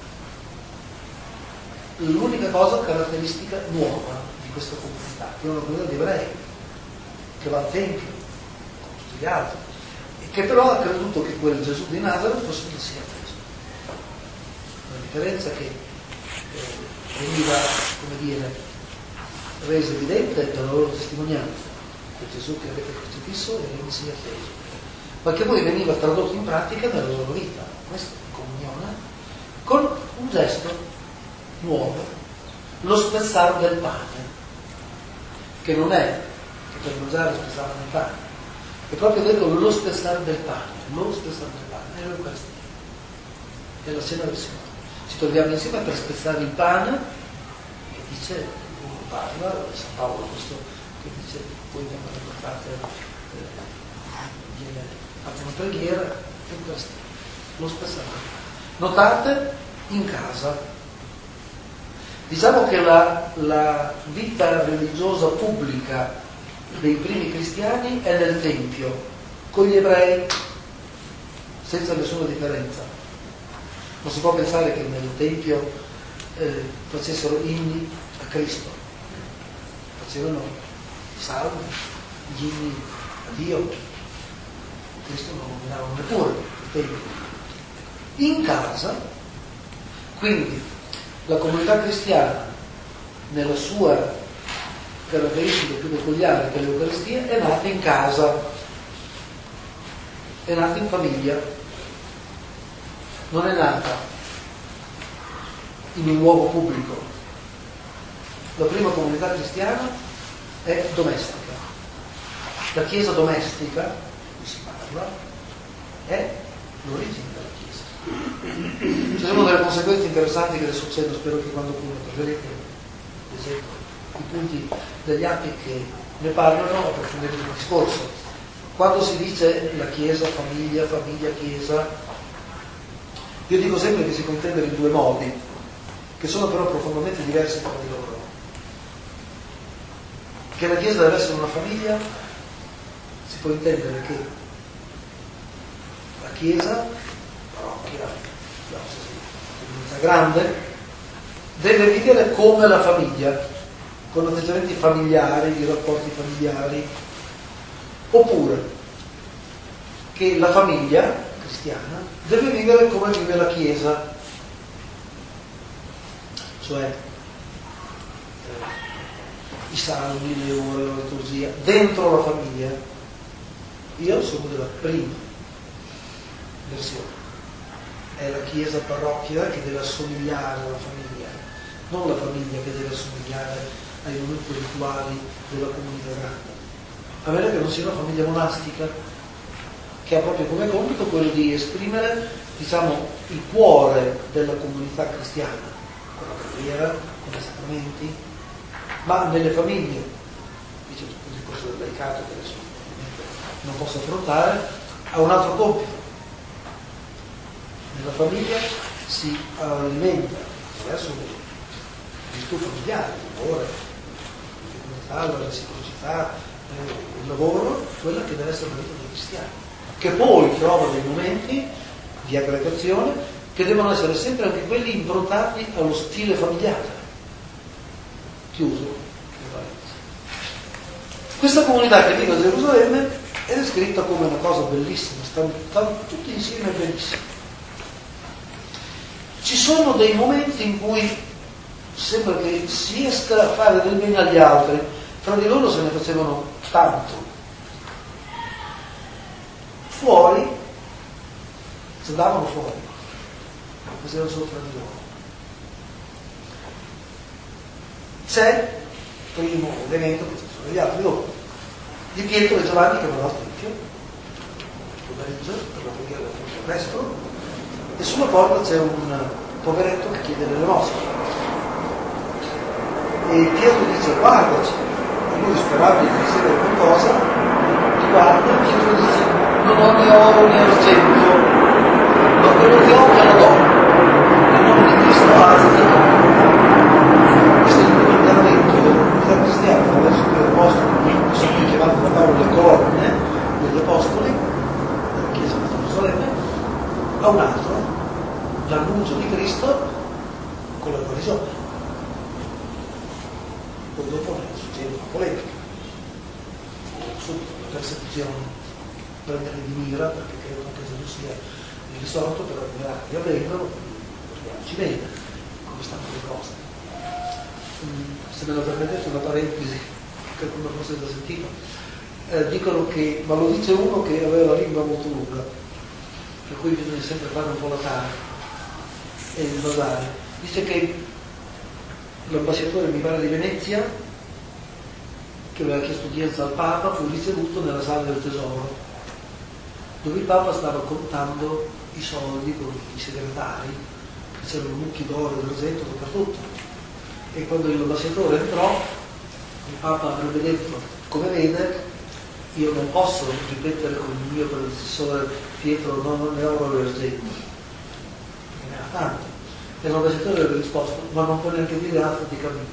L'unica cosa caratteristica nuova di questa comunità, che è una comunità di ebrei, che va al Tempio, gli altri, e che però ha creduto che quel Gesù di Nazareth fosse il Messia atteso. La differenza che eh, veniva, come dire, resa evidente dalla loro testimonianza: quel Gesù che avete crocifisso era il Messia atteso. ma che poi veniva tradotto in pratica nella loro vita. Questa comunione con un gesto nuovo, lo spezzare del pane, che non è che per mangiare spezzavano il pane, è proprio detto lo spezzare del pane, lo spezzare del pane, è l'Eucaristia, è la cena del Signore. Ci troviamo insieme per spezzare il pane e dice, uno parla, San Paolo questo che dice, poi vengono riportate, eh, viene fatta una preghiera, l'Eucaristia, lo spezzare del pane. Notate, in casa. Diciamo che la, la vita religiosa pubblica dei primi cristiani è nel Tempio, con gli ebrei, senza nessuna differenza. Non si può pensare che nel Tempio eh, facessero inni a Cristo, facevano salmi, gli inni a Dio. Cristo non nominavano neppure il Tempio. In casa, quindi la comunità cristiana, nella sua caratteristica più peculiare che è l'Eucaristia, è nata in casa, è nata in famiglia, non è nata in un luogo pubblico. La prima comunità cristiana è domestica. La Chiesa domestica, cui si parla, è l'origine della Chiesa. Ci sono delle conseguenze interessanti che le succedono, spero che quando troverete l'esempio, i punti degli atti che ne parlano, approfondiremo il discorso. Quando si dice la Chiesa, famiglia, famiglia, Chiesa, io dico sempre che si può intendere in due modi, che sono però profondamente diversi tra di loro. Che la Chiesa deve essere una famiglia, si può intendere che la Chiesa, parrocchia, comunità grande, deve vivere come la famiglia, con atteggiamenti familiari, di rapporti familiari, oppure che la famiglia cristiana deve vivere come vive la Chiesa, cioè eh, i salmi, le ore, la liturgia, dentro la famiglia. Io sono della prima versione, è la Chiesa parrocchia che deve assomigliare alla famiglia, non la famiglia che deve assomigliare ai momenti rituali della comunità grande. A meno che non sia una famiglia monastica che ha proprio come compito quello di esprimere, diciamo, il cuore della comunità cristiana, con la preghiera, con i sacramenti, ma nelle famiglie, dice il discorso del laicato che adesso non posso affrontare, ha un altro compito. Nella famiglia si alimenta attraverso le virtù familiari, l'amore, la fecondità, la reciprocità, eh, il lavoro, quella che deve essere la vita dei cristiani, che poi trova dei momenti di aggregazione che devono essere sempre anche quelli improntati allo stile familiare. Chiuso. Questa comunità che vive a Gerusalemme è descritta come una cosa bellissima, stanno, stanno tutti insieme benissimo. Ci sono dei momenti in cui sembra che si riesca a fare del bene agli altri, fra di loro se ne facevano tanto. Fuori, si andavano fuori, facevano solo fra di loro. C'è, primo elemento, che sono gli altri dopo, di Pietro e Giovanni che vanno al Tempio, pomeriggio, per la preghiera del presto, e sulla porta c'è un poveretto che chiede l'elemosina. E Pietro dice guardaci, e lui sperava di ricevere qualcosa, mi guarda e Pietro dice non ho né oro né argento, ma quello che ho te lo do, nel nome di Cristo alzati. Questo è il primo incarnamento della comunità cristiana attraverso gli apostoli, che sono qui chiamati da Paolo le colonne degli apostoli della Chiesa di Gerusalemme, a un altro, l'annuncio di Cristo con la guarigione. Poi dopo ne succede una polemica, subito la persecuzione, prendere di mira perché credono che Gesù sia il risorto, però i miracoli avvengono, ci vede come stanno le cose. Se me lo permettete una parentesi, che qualcuno forse ha già sentito, eh, dicono che, ma lo dice uno che aveva la lingua molto lunga, per cui bisogna sempre fare un po' la tara e il basare. Dice che l'ambasciatore, mi pare di Venezia, che aveva chiesto udienza al Papa, fu ricevuto nella sala del tesoro, dove il Papa stava contando i soldi con i segretari, c'erano mucchi d'oro e d'argento dappertutto. E quando l'ambasciatore entrò, il Papa avrebbe detto: come vede, io non posso ripetere con il mio predecessore Pietro, no, non ne ho oro e argento, ne ha tanto. E l'ambasciatore avrebbe risposto: ma non può neanche dire altro di cammino.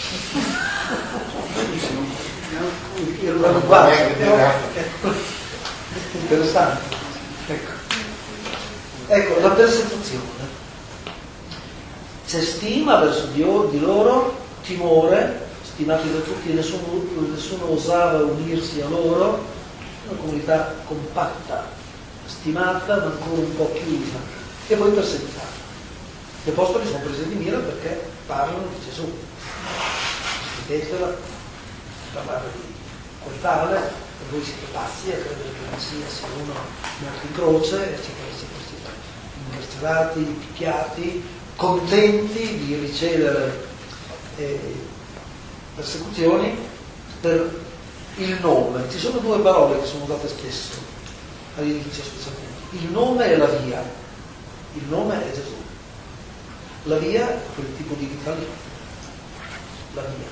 L'hanno guardato, ecco. Interessante. Ecco. Ecco, la persecuzione. C'è stima verso Dio, di loro, timore, stimati da tutti, nessuno, nessuno osava unirsi a loro, una comunità compatta, stimata ma ancora un po' chiusa, e poi perseguitata. Gli apostoli sono presi di mira perché parlano di Gesù. Smettetela, parlare di quel tale, e voi siete pazzi a credere che il Messia sia uno morto in croce, eccetera, eccetera, eccetera. Incarcerati, picchiati, contenti di ricevere eh, persecuzioni per il nome. Ci sono due parole che sono usate spesso all'inizio, specialmente: il nome e la via. Il nome è Gesù, la via è quel tipo di vita lì, la via.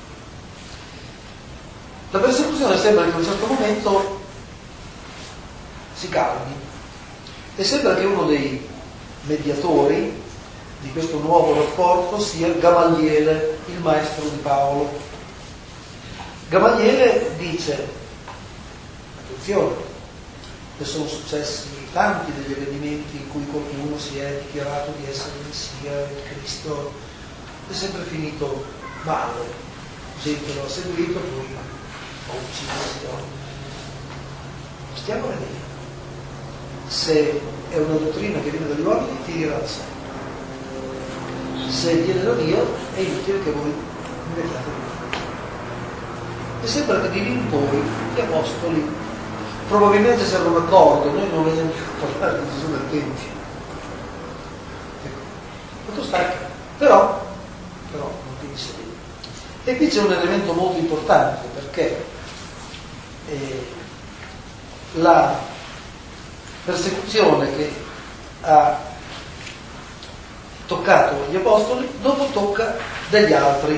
La persecuzione sembra che a un certo momento si calmi e sembra che uno dei mediatori di questo nuovo rapporto sia Gamaliele, il maestro di Paolo. Gamaliele dice: attenzione, che sono successi tanti degli avvenimenti in cui qualcuno si è dichiarato di essere il Messia, il Cristo, è sempre finito male. Gente lo ha seguito, poi ha ucciso. Stiamo a vedere se è una dottrina che viene dagli uomini, finirà da sé. Se viene da Dio è inutile che voi inventiate nulla. E sembra che di lì in poi gli apostoli probabilmente si erano d'accordo, noi non vogliamo più parlare di Gesù nel Tempio. Ecco, questo sta che. Però, però non finisce lì. E qui c'è un elemento molto importante, perché eh, la persecuzione che ha toccato gli apostoli dopo tocca degli altri,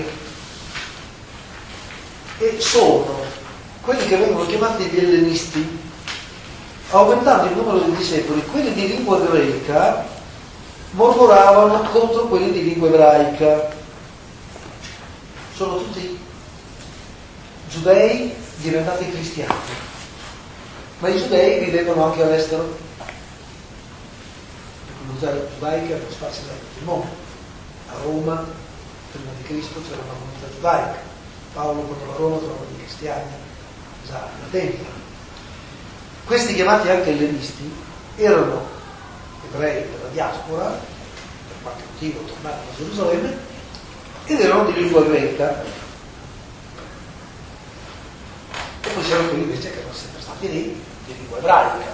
e sono quelli che vengono chiamati gli ellenisti. Aumentando il numero dei discepoli, quelli di lingua greca mormoravano contro quelli di lingua ebraica. Sono tutti giudei diventati cristiani, ma i giudei vivevano anche all'estero. La comunità giudaica era sparsa da tutto il mondo. A Roma, prima di Cristo, c'era una comunità giudaica. Paolo, quando va a Roma, trova dei cristiani già nella Tempia. Questi, chiamati anche ellenisti, erano ebrei della diaspora, per qualche motivo tornati a Gerusalemme, ed erano di lingua greca. E poi c'erano quelli invece che erano sempre stati lì, di lingua ebraica.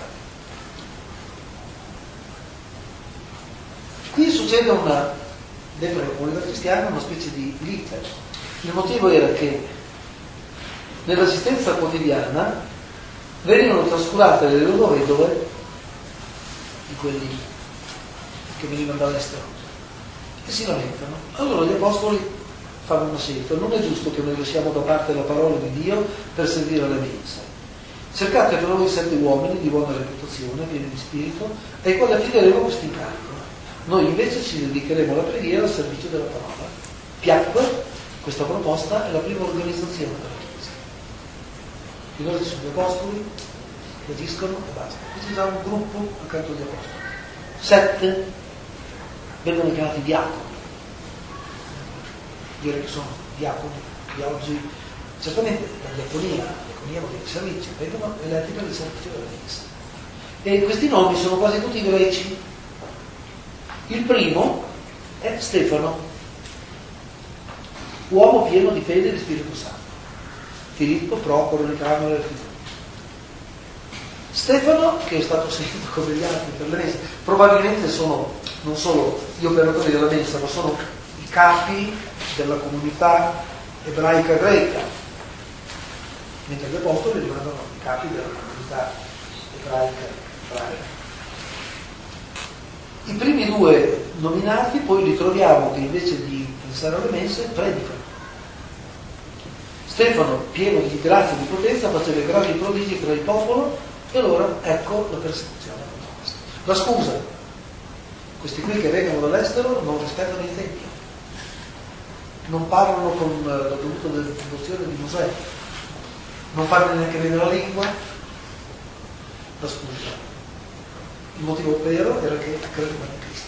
Qui succede una, dentro la comunità cristiana, una specie di lite. Il motivo era che nell'assistenza quotidiana venivano trascurate le loro vedove di quelli che venivano dall'estero e si lamentano. Allora gli apostoli fanno una scelta: non è giusto che noi lasciamo da parte la parola di Dio per servire alle mense. Cercate per noi sette uomini di buona reputazione, pieni di spirito, ai quali affideremo questo incarico. Noi invece ci dedicheremo alla preghiera, al servizio della parola. Piacque questa proposta e la prima organizzazione della Chiesa. Finora ci sono gli apostoli che agiscono e basta. Qui c'è già un gruppo accanto agli apostoli. Sette vengono chiamati diaconi. Dire che sono diaconi di oggi, certamente la diaconia, la diaconia vuol dire servizio, vengono eletti per il servizio della Chiesa. E questi nomi sono quasi tutti greci. Il primo è Stefano, uomo pieno di fede e di Spirito Santo. Filippo, Procolo, Nicano, Stefano, che è stato seguito come gli altri per la Mensa, probabilmente sono non solo gli operatori della Mensa, ma sono i capi della comunità ebraica greca, mentre gli apostoli rimangono i capi della comunità ebraica ebraica. I primi due nominati poi li troviamo che invece di pensare alle mense predicano. Stefano, pieno di grazia e di potenza, faceva grandi prodigi tra il popolo, e allora ecco la persecuzione. La scusa: questi qui che vengono dall'estero non rispettano il Tempio, non parlano con la dovuta devozione di Mosè, non parlano neanche bene la lingua. La scusa, il motivo vero era che credevano in Cristo.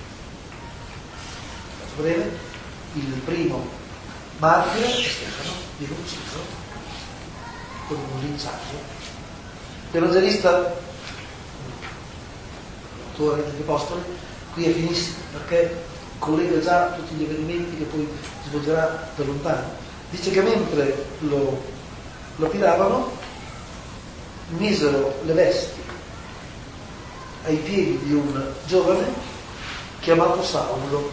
Breve, il primo martire è Stefano, viene ucciso con un linciaggio. L'Evangelista, l'autore degli Apostoli, qui è finissimo perché collega già tutti gli avvenimenti che poi svolgerà da lontano. Dice che mentre lo lapidavano misero le vesti ai piedi di un giovane chiamato Saulo,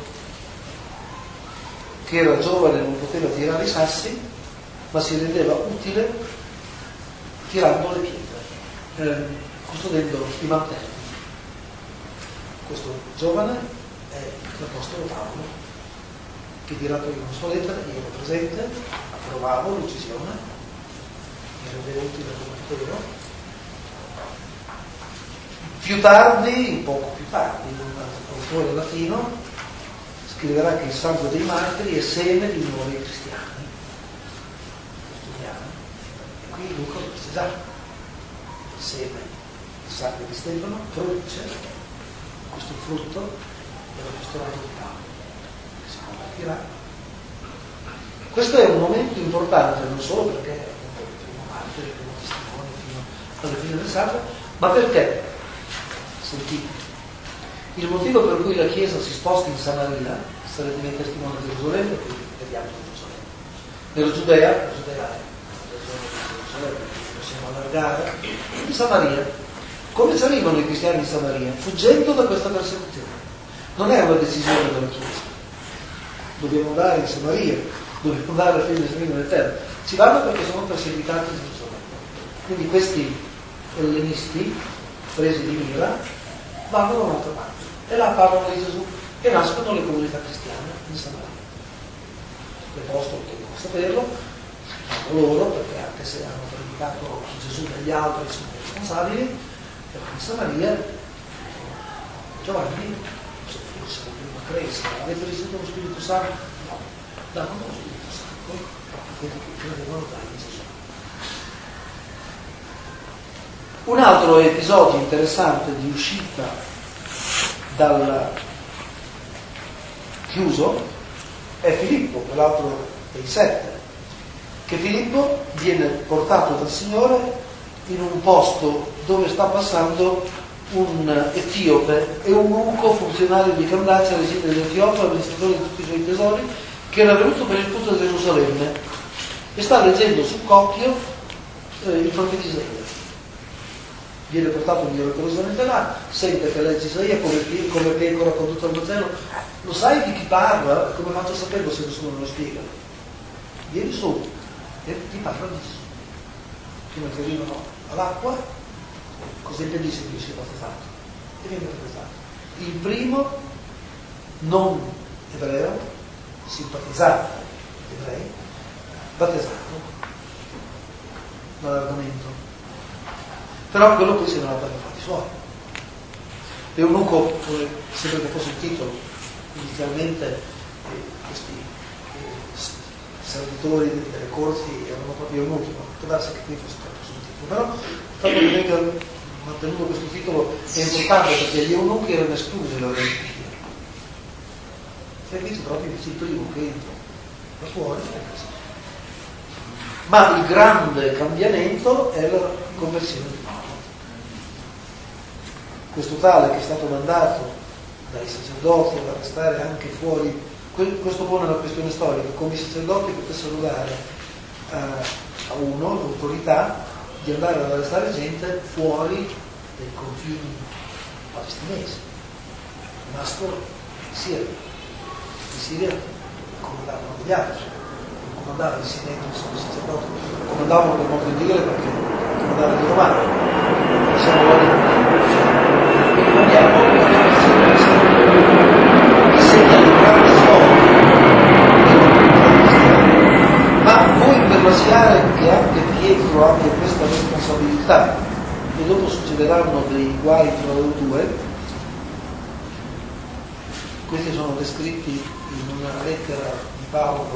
che era giovane e non poteva tirare i sassi, ma si rendeva utile tirando le pietre, eh, custodendo i mantelli. Questo giovane è l'Apostolo Paolo, che dirà poi in una sua lettera: io ero presente, approvavo l'uccisione, mi rendevo utile come potevo. Più tardi, poco più tardi, un autore latino scriverà che il sangue dei martiri è seme di nuovi cristiani. Studiamo. E qui Luca lo dice già: il seme, il sangue di Stefano produce questo frutto dell'apostolato di Paolo, che si convertirà. Questo è un momento importante non solo perché è il primo martire, il primo testimone fino alla fine del sangue, ma perché, sentite, il motivo per cui la Chiesa si sposta in Samaria, sarete miei testimoni di Gerusalemme, quindi vediamo Gerusalemme. Nella Giudea, la Giudea è la zona di Gerusalemme, possiamo allargare, in Samaria. Come ci arrivano i cristiani in Samaria? Fuggendo da questa persecuzione. Non è una decisione della Chiesa. Dobbiamo andare in Samaria, dobbiamo andare alla fine del regno dell'Eterno. Ci vanno perché sono perseguitati in Gerusalemme. Quindi questi ellenisti, presi di mira, vanno da un'altra parte. E là parlano di Gesù e nascono le comunità cristiane in Samaria. Gli apostoli devono saperlo, fanno loro, perché anche se hanno predicato Gesù dagli altri sono responsabili. In Samaria Giovanni, se fosse la prima cresta, avete ricevuto lo Spirito Santo? No, davano lo Spirito Santo a quelli che credevano già in Gesù. Un altro episodio interessante di uscita dal chiuso è Filippo, quell'altro dei sette, che Filippo viene portato dal Signore in un posto dove sta passando un etiope e un eunuco funzionario di Candace, regime dell'Etiopia, amministratore di tutti i suoi tesori, che era venuto per il culto a Gerusalemme e sta leggendo sul cocchio eh, il profeta Isaia. Viene portato miracolosamente là, sente che legge Isaia come, come pecora condotta al macello. Lo sai di chi parla? Come faccio a saperlo se nessuno me lo spiega? Vieni su e ti parla di Gesù. Prima che arrivano all'acqua, cosa impedisce che io sia battezzato? E viene battezzato. Il primo non ebreo, simpatizzato agli ebrei, battezzato dall'argomento. Però quello poi se ne va per i fatti suoi. L'eunuco, sembra che fosse il titolo, inizialmente eh, questi eh, servitori delle corti erano proprio eunuchi, ma può darsi che qui fosse proprio sul titolo. Però il fatto che venga mantenuto questo titolo è importante perché gli eunuchi erano esclusi dalla religione. E invece proprio il primo che entra da fuori è questo. Ma il grande cambiamento è la conversione di Paolo. Questo tale che è stato mandato dai sacerdoti ad restare anche fuori, questo pone una questione storica, come i sacerdoti potessero dare a uno l'autorità di andare ad arrestare gente fuori dai confini palestinesi. Rimasto in Siria. In Siria comandavano gli altri, non comandavano i sineti, sono sacerdoti, comandavano per modo di dire perché comandavano i romani. Siamo lì. Vediamo che segna il grande svolto, ma voi per lasciare che anche Pietro abbia questa responsabilità e dopo succederanno dei guai fra loro due. Questi sono descritti in una lettera di Paolo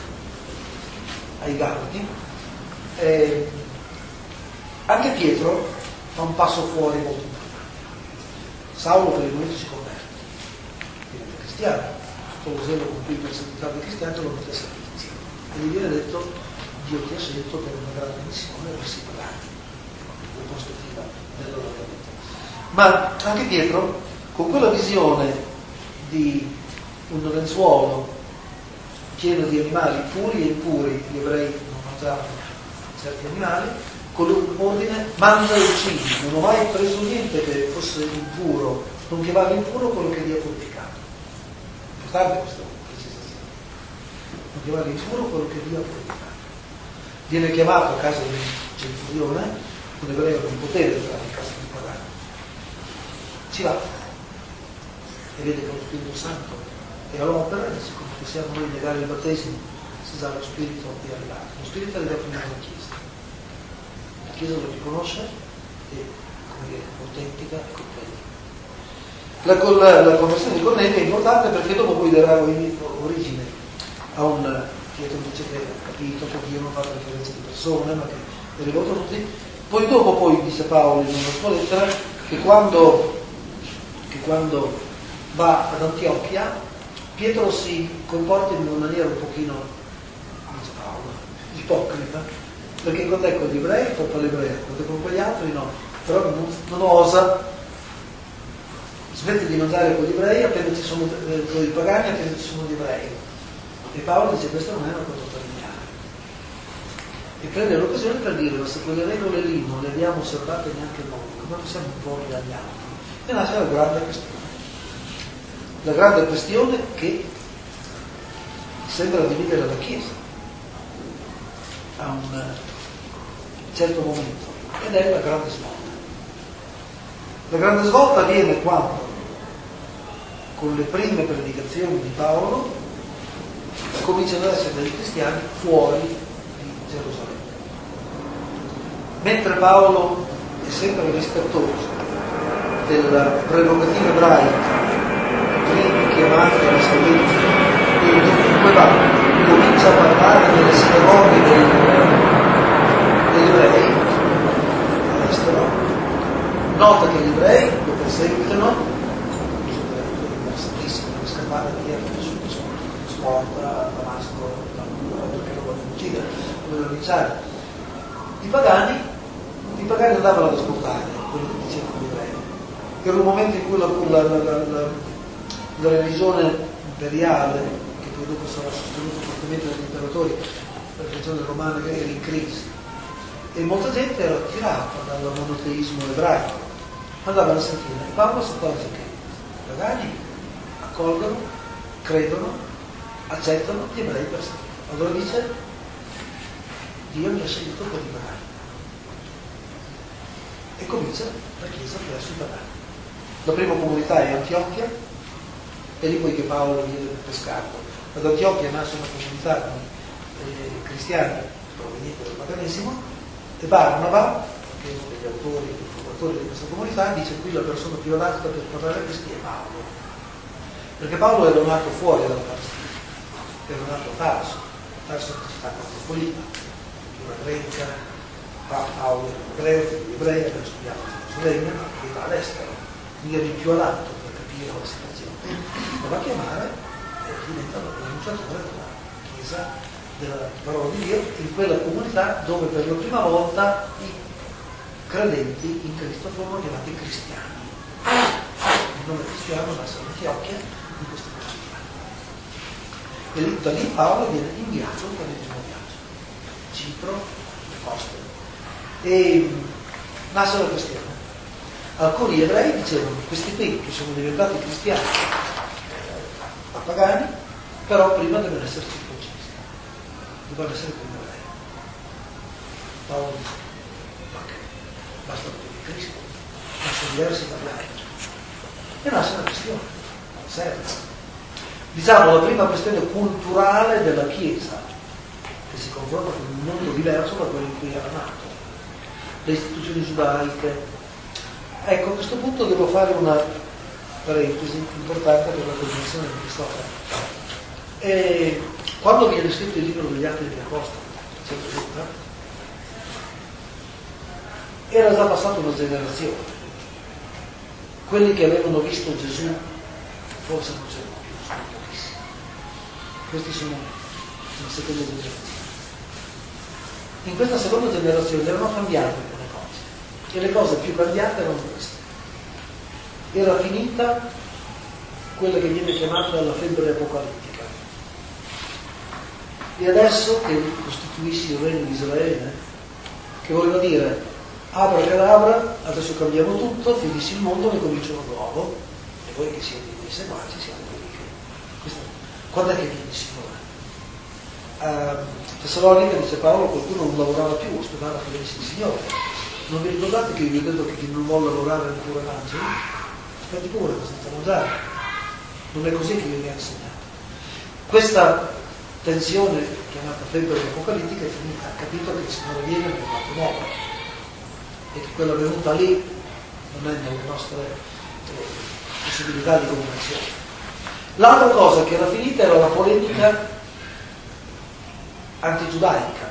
ai Galati. Eh, anche Pietro fa un passo fuori molto importante. Saulo per il momento si converte, diventa cristiano, tutto lo zelo con cui perseguitava i cristiani lo mette a servizio. E gli viene detto: Dio ti ha scelto per una grande missione e per si pagare, la prospettiva della loro vita. Ma anche Pietro, con quella visione di un lenzuolo pieno di animali puri e impuri, gli ebrei non mangiavano certi animali, con l'ordine: manda e uccidi. Non ho mai preso niente che fosse impuro, non che vada impuro quello che dia purificato. Importante questa precisazione. Non che vada impuro quello che dia purificato. Viene chiamato a casa di un centurione, un ebreo non poteva entrare in casa di un pagano. Ci va e vede che lo Spirito Santo è all'opera, e siccome possiamo noi negare il battesimo, si sa lo Spirito è arrivato. Lo Spirito arriva prima della Chiesa. La Chiesa lo riconosce e, come dire, autentica e completa. La, la, la conversione di Cornelio è importante perché dopo poi darà origine a un Pietro dice che ha capito che Dio non fa preferenza di persone, ma che è rivolto a tutti. Poi dopo poi dice Paolo in una sua lettera che quando, che quando va ad Antiochia Pietro si comporta in una maniera un pochino, dice Paolo, ipocrita, perché quando è con gli ebrei fa per l'ebreo, quando è con quegli altri no, però non, non osa, smette di mangiare con gli ebrei appena ci sono, eh, con i pagani appena ci sono gli ebrei. E Paolo dice: questa non è una cosa familiare. E prende l'occasione per dire: ma se quelle regole lì non le abbiamo osservate neanche noi, come possiamo imporle agli altri? E nasce la grande questione. La grande questione che sembra dividere la Chiesa a un certo momento, ed è la grande svolta. La grande svolta avviene quando, con le prime predicazioni di Paolo, cominciano ad essere dei cristiani fuori di Gerusalemme. Mentre Paolo è sempre rispettoso della prerogativa ebraica, primi chiamati alla salvezza, e dovunque va comincia a parlare delle sinagoghe degli, degli ebrei, questo no. Nota che gli ebrei lo perseguitano, per scappare via su a Damasco, perché lo vogliono uccidere, lo vogliono linciare. I pagani, i pagani andavano ad ascoltare quello che dicevano gli ebrei. Era un momento in cui la, la, la, la, la, la religione imperiale, che poi dopo sarà sostenuta fortemente dagli imperatori, la religione romana che era in crisi, e molta gente era attirata dal monoteismo ebraico, andavano a sentire. E Paolo si accorge che i pagani accolgono, credono, accettano gli ebrei per sempre. Allora dice: Dio mi ha scelto per i pagani. E comincia la Chiesa verso i pagani. La prima comunità è Antiochia, e lì poi che Paolo viene pescato. Ad Antiochia nasce una comunità di eh, cristiani provenienti dal paganesimo, e Barnaba, che è uno degli autori e fondatori di questa comunità, dice: qui la persona più adatta per parlare a questi è Paolo. Perché Paolo era nato fuori dalla Palestina. Era nato a Tarso, Tarso è una città cosmopolita, cultura greca, Paolo era un ebreo, figlio di ebrei, aveva studiato in Gerusalemme, ma vita all'estero, quindi era il più adatto per capire la situazione. Lo va a chiamare e diventa l'annunciatore della Chiesa, della parola di Dio, in quella comunità dove per la prima volta i credenti in Cristo furono chiamati cristiani. Il nome cristiano nasce in Antiochia in questa comunità. E lì, da lì Paolo viene inviato per il primo viaggio. Cipro, le coste E nasce la questione. Alcuni ebrei dicevano: questi qui che sono diventati cristiani, eh, pagani, però prima devono essere circoncisi, devono essere come ebrei. Paolo dice: ok, basta vedere Cristo, ma sono diversi da ebrei. E nasce la questione, serve. Diciamo la prima questione culturale della Chiesa, che si confronta con un mondo diverso da quello in cui era nato, le istituzioni giudaiche. Ecco, a questo punto devo fare una parentesi importante per la cognizione di Cristoforo. E quando viene scritto il libro degli Atti degli Apostoli, era già passata una generazione. Quelli che avevano visto Gesù forse non c'erano più, sono pochissimi. Questi sono la seconda generazione. In questa seconda generazione erano cambiate alcune cose, e le cose più cambiate erano queste. Era finita quella che viene chiamata la febbre apocalittica, e adesso che costituissi il regno di Israele, che voleva dire abracadabra, adesso cambiamo tutto, finisci il mondo, ne comincio uno nuovo, e voi che siete i miei seguaci siete quelli che... Questo... Quando è che viene il Signore? A Tessalonica, dice Paolo, qualcuno non lavorava più, aspettava che venisse il Signore. Non vi ricordate che vi ho detto che chi non vuole lavorare è pure l'angelo? Aspetti pure, senza mangiare. Non è così che vi ha insegnato. Questa tensione chiamata febbre apocalittica è finita, ha capito che il Signore viene nel fatto nuovo, e che quella venuta lì non è nelle nostre eh, possibilità di comunicazione. L'altra cosa che era finita era la polemica antigiudaica,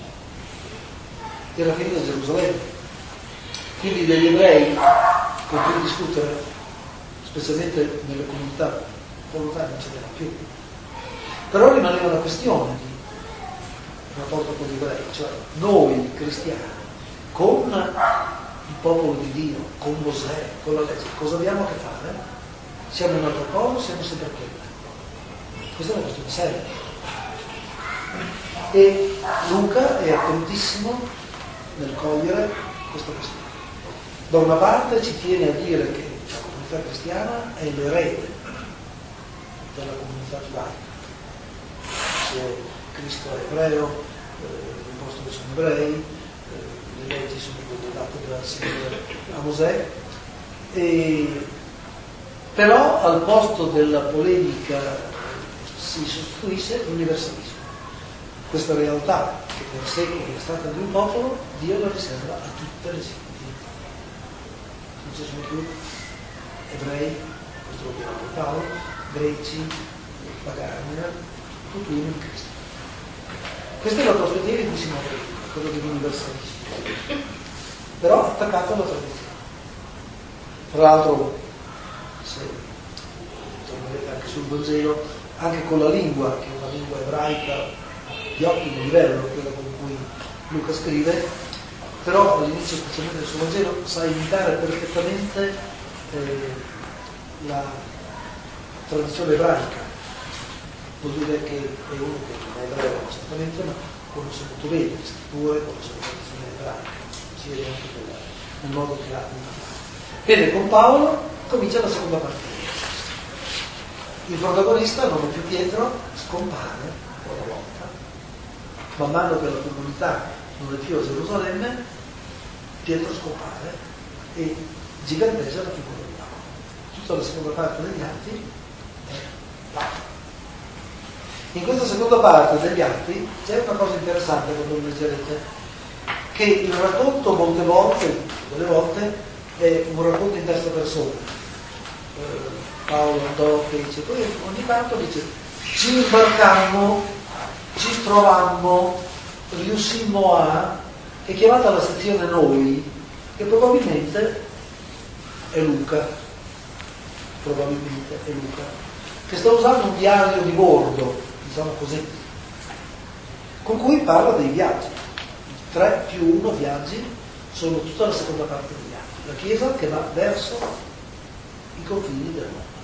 era finita a Gerusalemme, quindi degli ebrei con cui discutere, specialmente nelle comunità volontari, non ce n'era più, però rimaneva una questione di rapporto con gli ebrei, cioè noi cristiani con il popolo di Dio, con Mosè, con la legge, cosa abbiamo a che fare? Siamo un altro popolo, siamo sempre quelli. Questa è una questione seria. E Luca è attentissimo nel cogliere questa questione. Da una parte ci tiene a dire che la comunità cristiana è l'erede della comunità giudaica. Se Cristo è ebreo, eh, gli apostoli sono ebrei, le leggi sono quelle date dal Signore a Mosè, e però al posto della polemica si sostituisce l'universalismo. Questa realtà che per secoli è stata di un popolo, Dio la riserva a tutte le singole. Non ci sono più ebrei, questo lo chiama Paolo, greci, pagani, tutto uno in Cristo. Questa è la prospettiva in cui si muove, quello dell'universalismo, però attaccato alla tradizione. Tra l'altro, se tornerete anche sul Vangelo, anche con la lingua, che è una lingua ebraica di ottimo livello, quella con cui Luca scrive, però all'inizio, specialmente del suo Vangelo, sa imitare perfettamente eh, la tradizione ebraica. Vuol dire che è uno che non è ebreo assolutamente, ma conosce molto bene le scritture, conosce la tradizione ebraica, si vede anche quella, nel modo che ha di parlare. Bene, con Paolo comincia la seconda partita. Il protagonista, non è più Pietro, scompare una volta. Man mano che la comunità non è più a Gerusalemme, Pietro scompare e gigantesca la figura di Paolo. Tutta la seconda parte degli Atti è Paolo. In questa seconda parte degli Atti c'è una cosa interessante quando lo leggerete, che il racconto molte volte, delle volte, è un racconto in terza persona. Eh, Paolo andò, fece, poi ogni tanto dice ci imbarcammo, ci trovammo, riuscimmo a, è chiamata la sezione noi, che probabilmente è Luca, probabilmente è Luca, che sta usando un diario di bordo, diciamo così, con cui parla dei viaggi. Tre più uno viaggi sono tutta la seconda parte degli anni. La Chiesa che va verso i confini del mondo.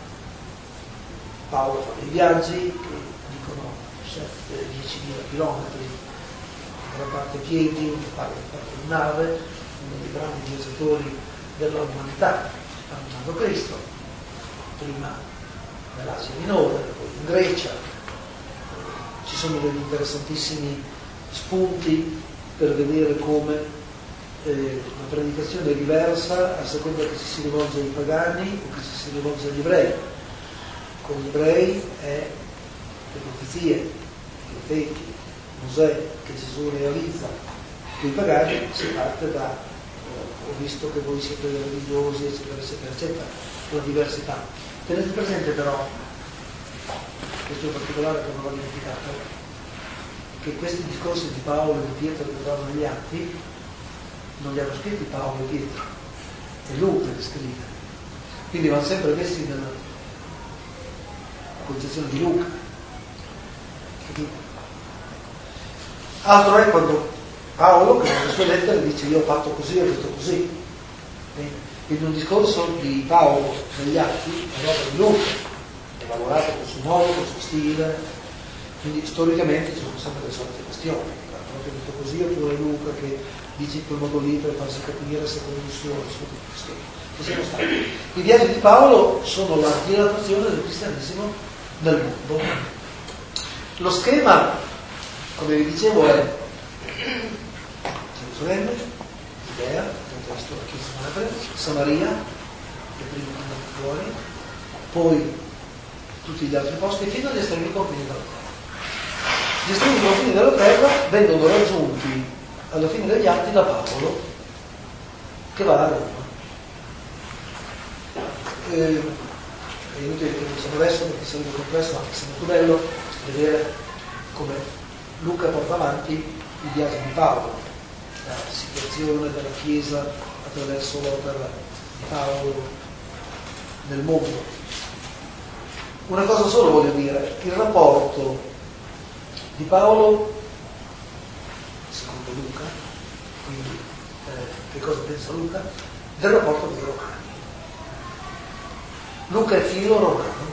Paolo fa dei viaggi che dicono sette diecimila chilometri gran parte a piedi, una parte, parte in nave, uno dei grandi viaggiatori dell'umanità, amando Cristo, prima nell'Asia Minore, poi in Grecia. Ci sono degli interessantissimi spunti per vedere come eh, la predicazione è diversa a seconda che ci si rivolge ai pagani o che ci si rivolge agli ebrei. Con gli ebrei è le profezie, i profeti, Mosè che Gesù realizza. Con i pagani si parte da eh, ho visto che voi siete religiosi, eccetera, eccetera, eccetera, la diversità. Tenete presente però, questo in particolare che non l'ho dimenticato, che questi discorsi di Paolo e di Pietro che trovano negli Atti non li hanno scritti Paolo e Pietro, è Luca che scrive, quindi vanno sempre messi nella concezione di Luca. Altro è quando Paolo, che nelle sue lettere dice io ho fatto così, ho detto così. In un discorso di Paolo negli Atti è l'opera di Luca, è lavorato col suo modo, col suo stile, quindi storicamente ci sono sempre le solite questioni. Ha proprio detto così, oppure Luca che dice in quel modo lì per farsi capire secondo il suo, il suo schema. Ci siamo stati. I viaggi di Paolo sono la dilatazione del cristianesimo nel mondo. Lo schema, come vi dicevo, è Gerusalemme, Giudea, avete visto la Chiesa Madre, Samaria, le prime andate fuori, poi tutti gli altri posti fino agli estremi confini della terra. Gli estremi confini della terra vengono raggiunti alla fine degli Atti da Paolo, che va a Roma. Eh, è inutile che lo diciamo adesso perché sarebbe complesso, ma è molto bello vedere come Luca porta avanti il viaggio di Paolo, la situazione della Chiesa attraverso l'opera di Paolo nel mondo. Una cosa solo voglio dire, il rapporto di Paolo, secondo Luca, quindi eh, che cosa pensa Luca, del rapporto con i Romani. Luca è figlio romano,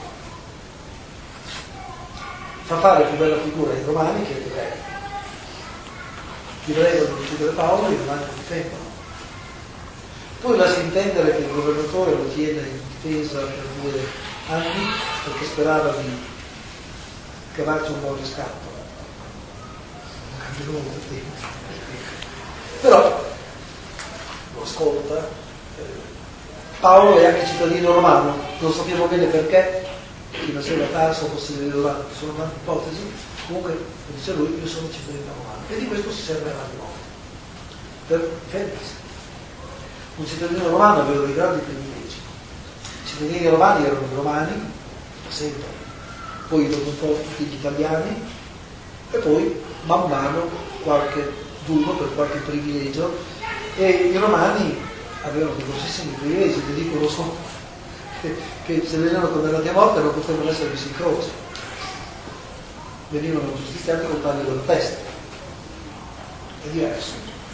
fa fare più bella figura ai Romani che agli Ebrei. Gli Ebrei vogliono uccidere Paolo, i Romani lo difendono. Poi lascia intendere che il governatore lo tiene in difesa per due anni perché sperava di cavarci un buon riscatto. Non cambia nulla il tempo. Però lo ascolta. Paolo è anche cittadino romano, non sappiamo bene perché, fino a se la Tarso fosse romano, sono tante ipotesi, comunque dice lui io sono cittadino romano e di questo si serve alle volte per difendersi. Un cittadino romano aveva dei grandi privilegi, i cittadini romani erano i romani, sempre, poi dopo un po' tutti gli italiani e poi man mano qualche d'uno per qualche privilegio e i romani avevano dei grossissimi privilegi, vi dicono solo che, che se venivano condannati a morte non potevano essere messi in croce, venivano giustiziati col taglio della testa. È diverso.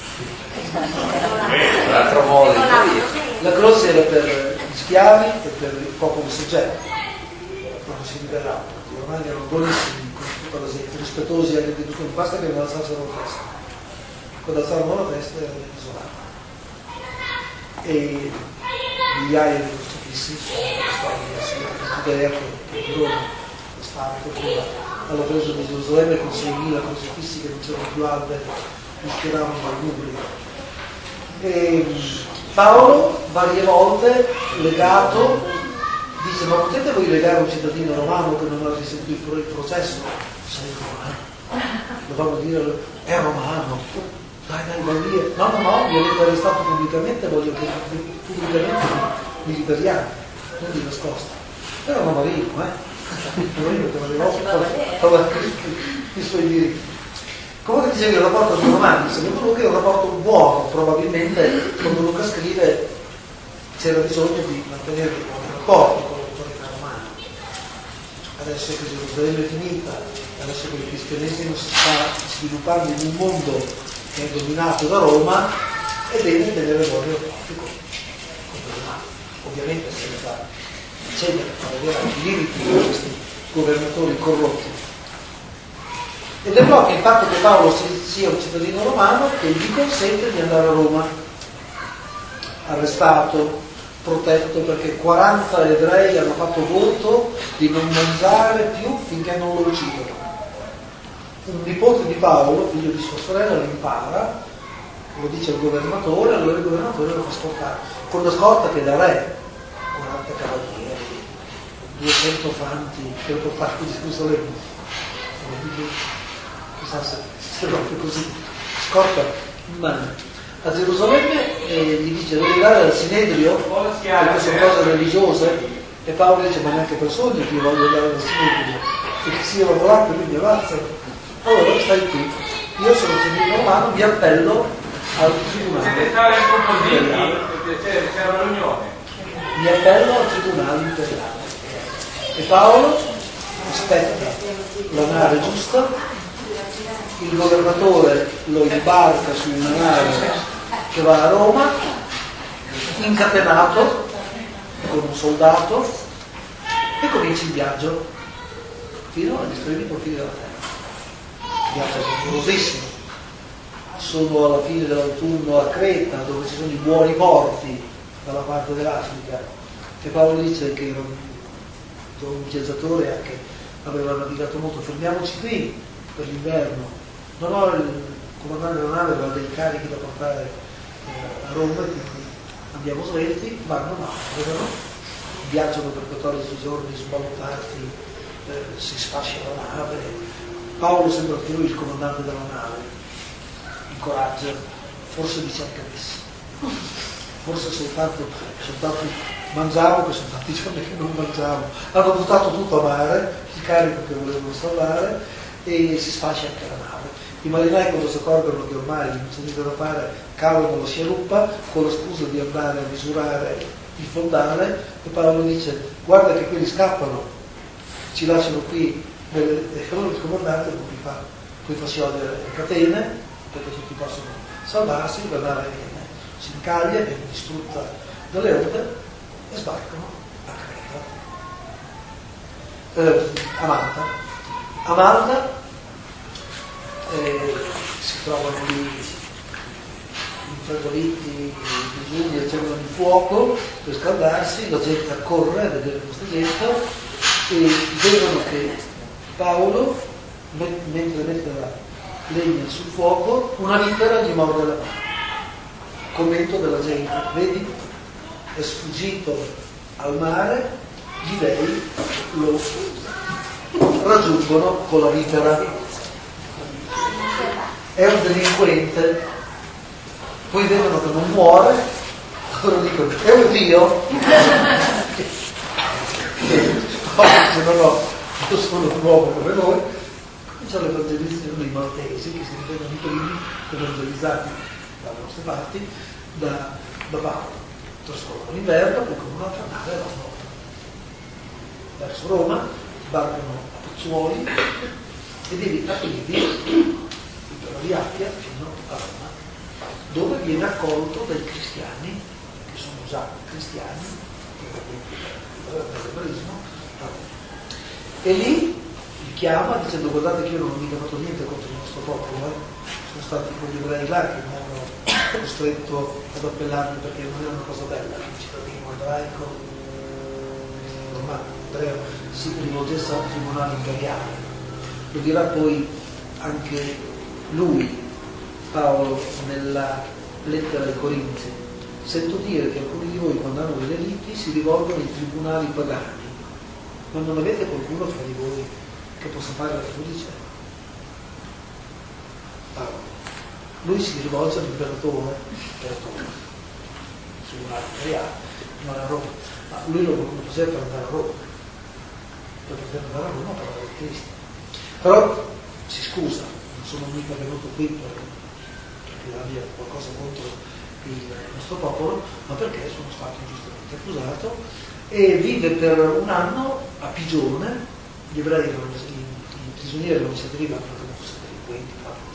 L'altro modo. La croce era per gli schiavi e per il popolo soggetto, quando si liberavano. I romani erano buonissimi con tutta la gente, rispettosi anche di tutto, basta che non alzassero la testa. Quando alzavano la testa erano isolati. E migliaia di crocifissi sono stati Giudea che di Roma è stato alla presa di Gerusalemme con seimila crocifissi che non c'erano più alberi, rischiavano dal numeri. E Paolo varie volte legato dice ma potete voi legare un cittadino romano che non ha risentito il processo? Sei romano, dovevamo dire è romano. Dai, dai, vai via. No, no, no, mi avete arrestato pubblicamente, voglio che pubblicamente mi liberiate, non di nascosto. Però non marino, eh? Non marino che aveva i suoi diritti. Come dicevi, il rapporto con i romani, secondo Luca è un rapporto buono, probabilmente, quando Luca scrive c'era bisogno di mantenere dei buoni rapporti con l'autorità romana. Adesso che Gerusalemme è finita, adesso che il cristianesimo si sta sviluppando in un mondo che è dominato da Roma, è bene tenere buoni rapporti con i romani, ovviamente senza cedere a vedere anche i limiti di questi governatori corrotti. ed è proprio il fatto che Paolo sia un cittadino romano che gli consente di andare a Roma, arrestato, protetto, perché quaranta ebrei hanno fatto voto di non mangiare più finché non lo uccidono. Un nipote di Paolo, figlio di sua sorella, lo impara, lo dice al governatore, allora il governatore lo fa scortare, con la scorta che da re, quaranta cavalieri, duecento fanti per portare di Gerusalemme. Chissà se, se proprio così, scorta in mano a Gerusalemme e gli dice devi andare al Sinedrio perché sono cose religiose, e Paolo dice ma neanche per sogno che io voglio andare al Sinedrio perché se io vado là per lui mi ammazzano. Allora stai qui, io sono cittadino romano, mi appello al tribunale imperiale, mi appello al tribunale imperiale, e Paolo aspetta la nave giusta, il governatore lo imbarca su una nave che va a Roma, incatenato con un soldato, e comincia il viaggio fino agli estremi confini della terra. Il viaggio è dolorosissimo. Sono alla fine dell'autunno a Creta, dove ci sono i buoni porti dalla parte dell'Africa, e Paolo dice che era un viaggiatore anche aveva navigato molto, fermiamoci qui per l'inverno. Non ho il comandante della nave, aveva dei carichi da portare eh, a Roma, quindi andiamo svelti, vanno, navigano, viaggiano per quattordici giorni sballottati, eh, si sfascia la nave. Paolo sembra che lui il comandante della nave, incoraggia, forse dice anche adesso, forse soltanto, soltanto mangiavo, che sono tanti giorni che non mangiavo, hanno buttato tutto a mare, il carico che volevano salvare, e si sfascia anche la nave. I marinai, quando si accorgono che ormai non c'è niente da fare, cavano la scialuppa con la scusa di andare a misurare il fondale, e Paolo dice guarda che quelli scappano, ci lasciano qui, e allora il comandante poi fa, poi fa sciogliere le catene perché tutti possono salvarsi, la nave si incaglia, viene distrutta dalle onde e sbarcano a Creta, eh, a Malta. A Malta eh, si trovano lì infreddoliti, digiuni, accendono il fuoco per scaldarsi, la gente accorre a vedere questa gente e vedono che Paolo, mentre mette la legna sul fuoco, una vipera gli morde la mano. Commento della gente, vedi? È sfuggito al mare, gli dei lo raggiungono con la vipera. È un delinquente, poi vedono che non muore, allora dicono è un dio. Se no, no, io sono un uomo come noi. Cominciano le evangelizzazioni dei maltesi che si ritengono i primi evangelizzati dalle nostre parti da, da Paolo. Trascorrono l'inverno, poi con un'altra nave vanno verso Roma, sbarcano a Pozzuoli e devi aprirli per la via Appia fino a Roma, dove viene accolto dai cristiani, che sono già cristiani, dell'ebraismo, e lì li chiama dicendo guardate che io non ho mica fatto niente contro il nostro popolo, eh. Sono stati quegli ebrei là che mi hanno costretto ad appellarmi perché non era una cosa bella che un cittadino ebraico romano, ebreo, si rivolgesse al tribunale imperiale. Lo dirà poi anche lui, Paolo, nella lettera ai Corinzi. Sento dire che alcuni di voi quando hanno delle liti si rivolgono ai tribunali pagani, ma non avete qualcuno fra di voi che possa fare la giudice? Paolo. Lui si rivolge all'imperatore, imperatore, tribunale imperiale, non a Roma, ma lui lo faceva per andare a Roma, per poter andare a Roma a parlare di Cristo. Però si scusa, non sono mica venuto qui per, perché abbia qualcosa contro il nostro popolo, ma perché sono stato ingiustamente accusato, e vive per un anno a Pigione. Gli ebrei, i prigionieri non si arrivano perché non fossero delinquenti,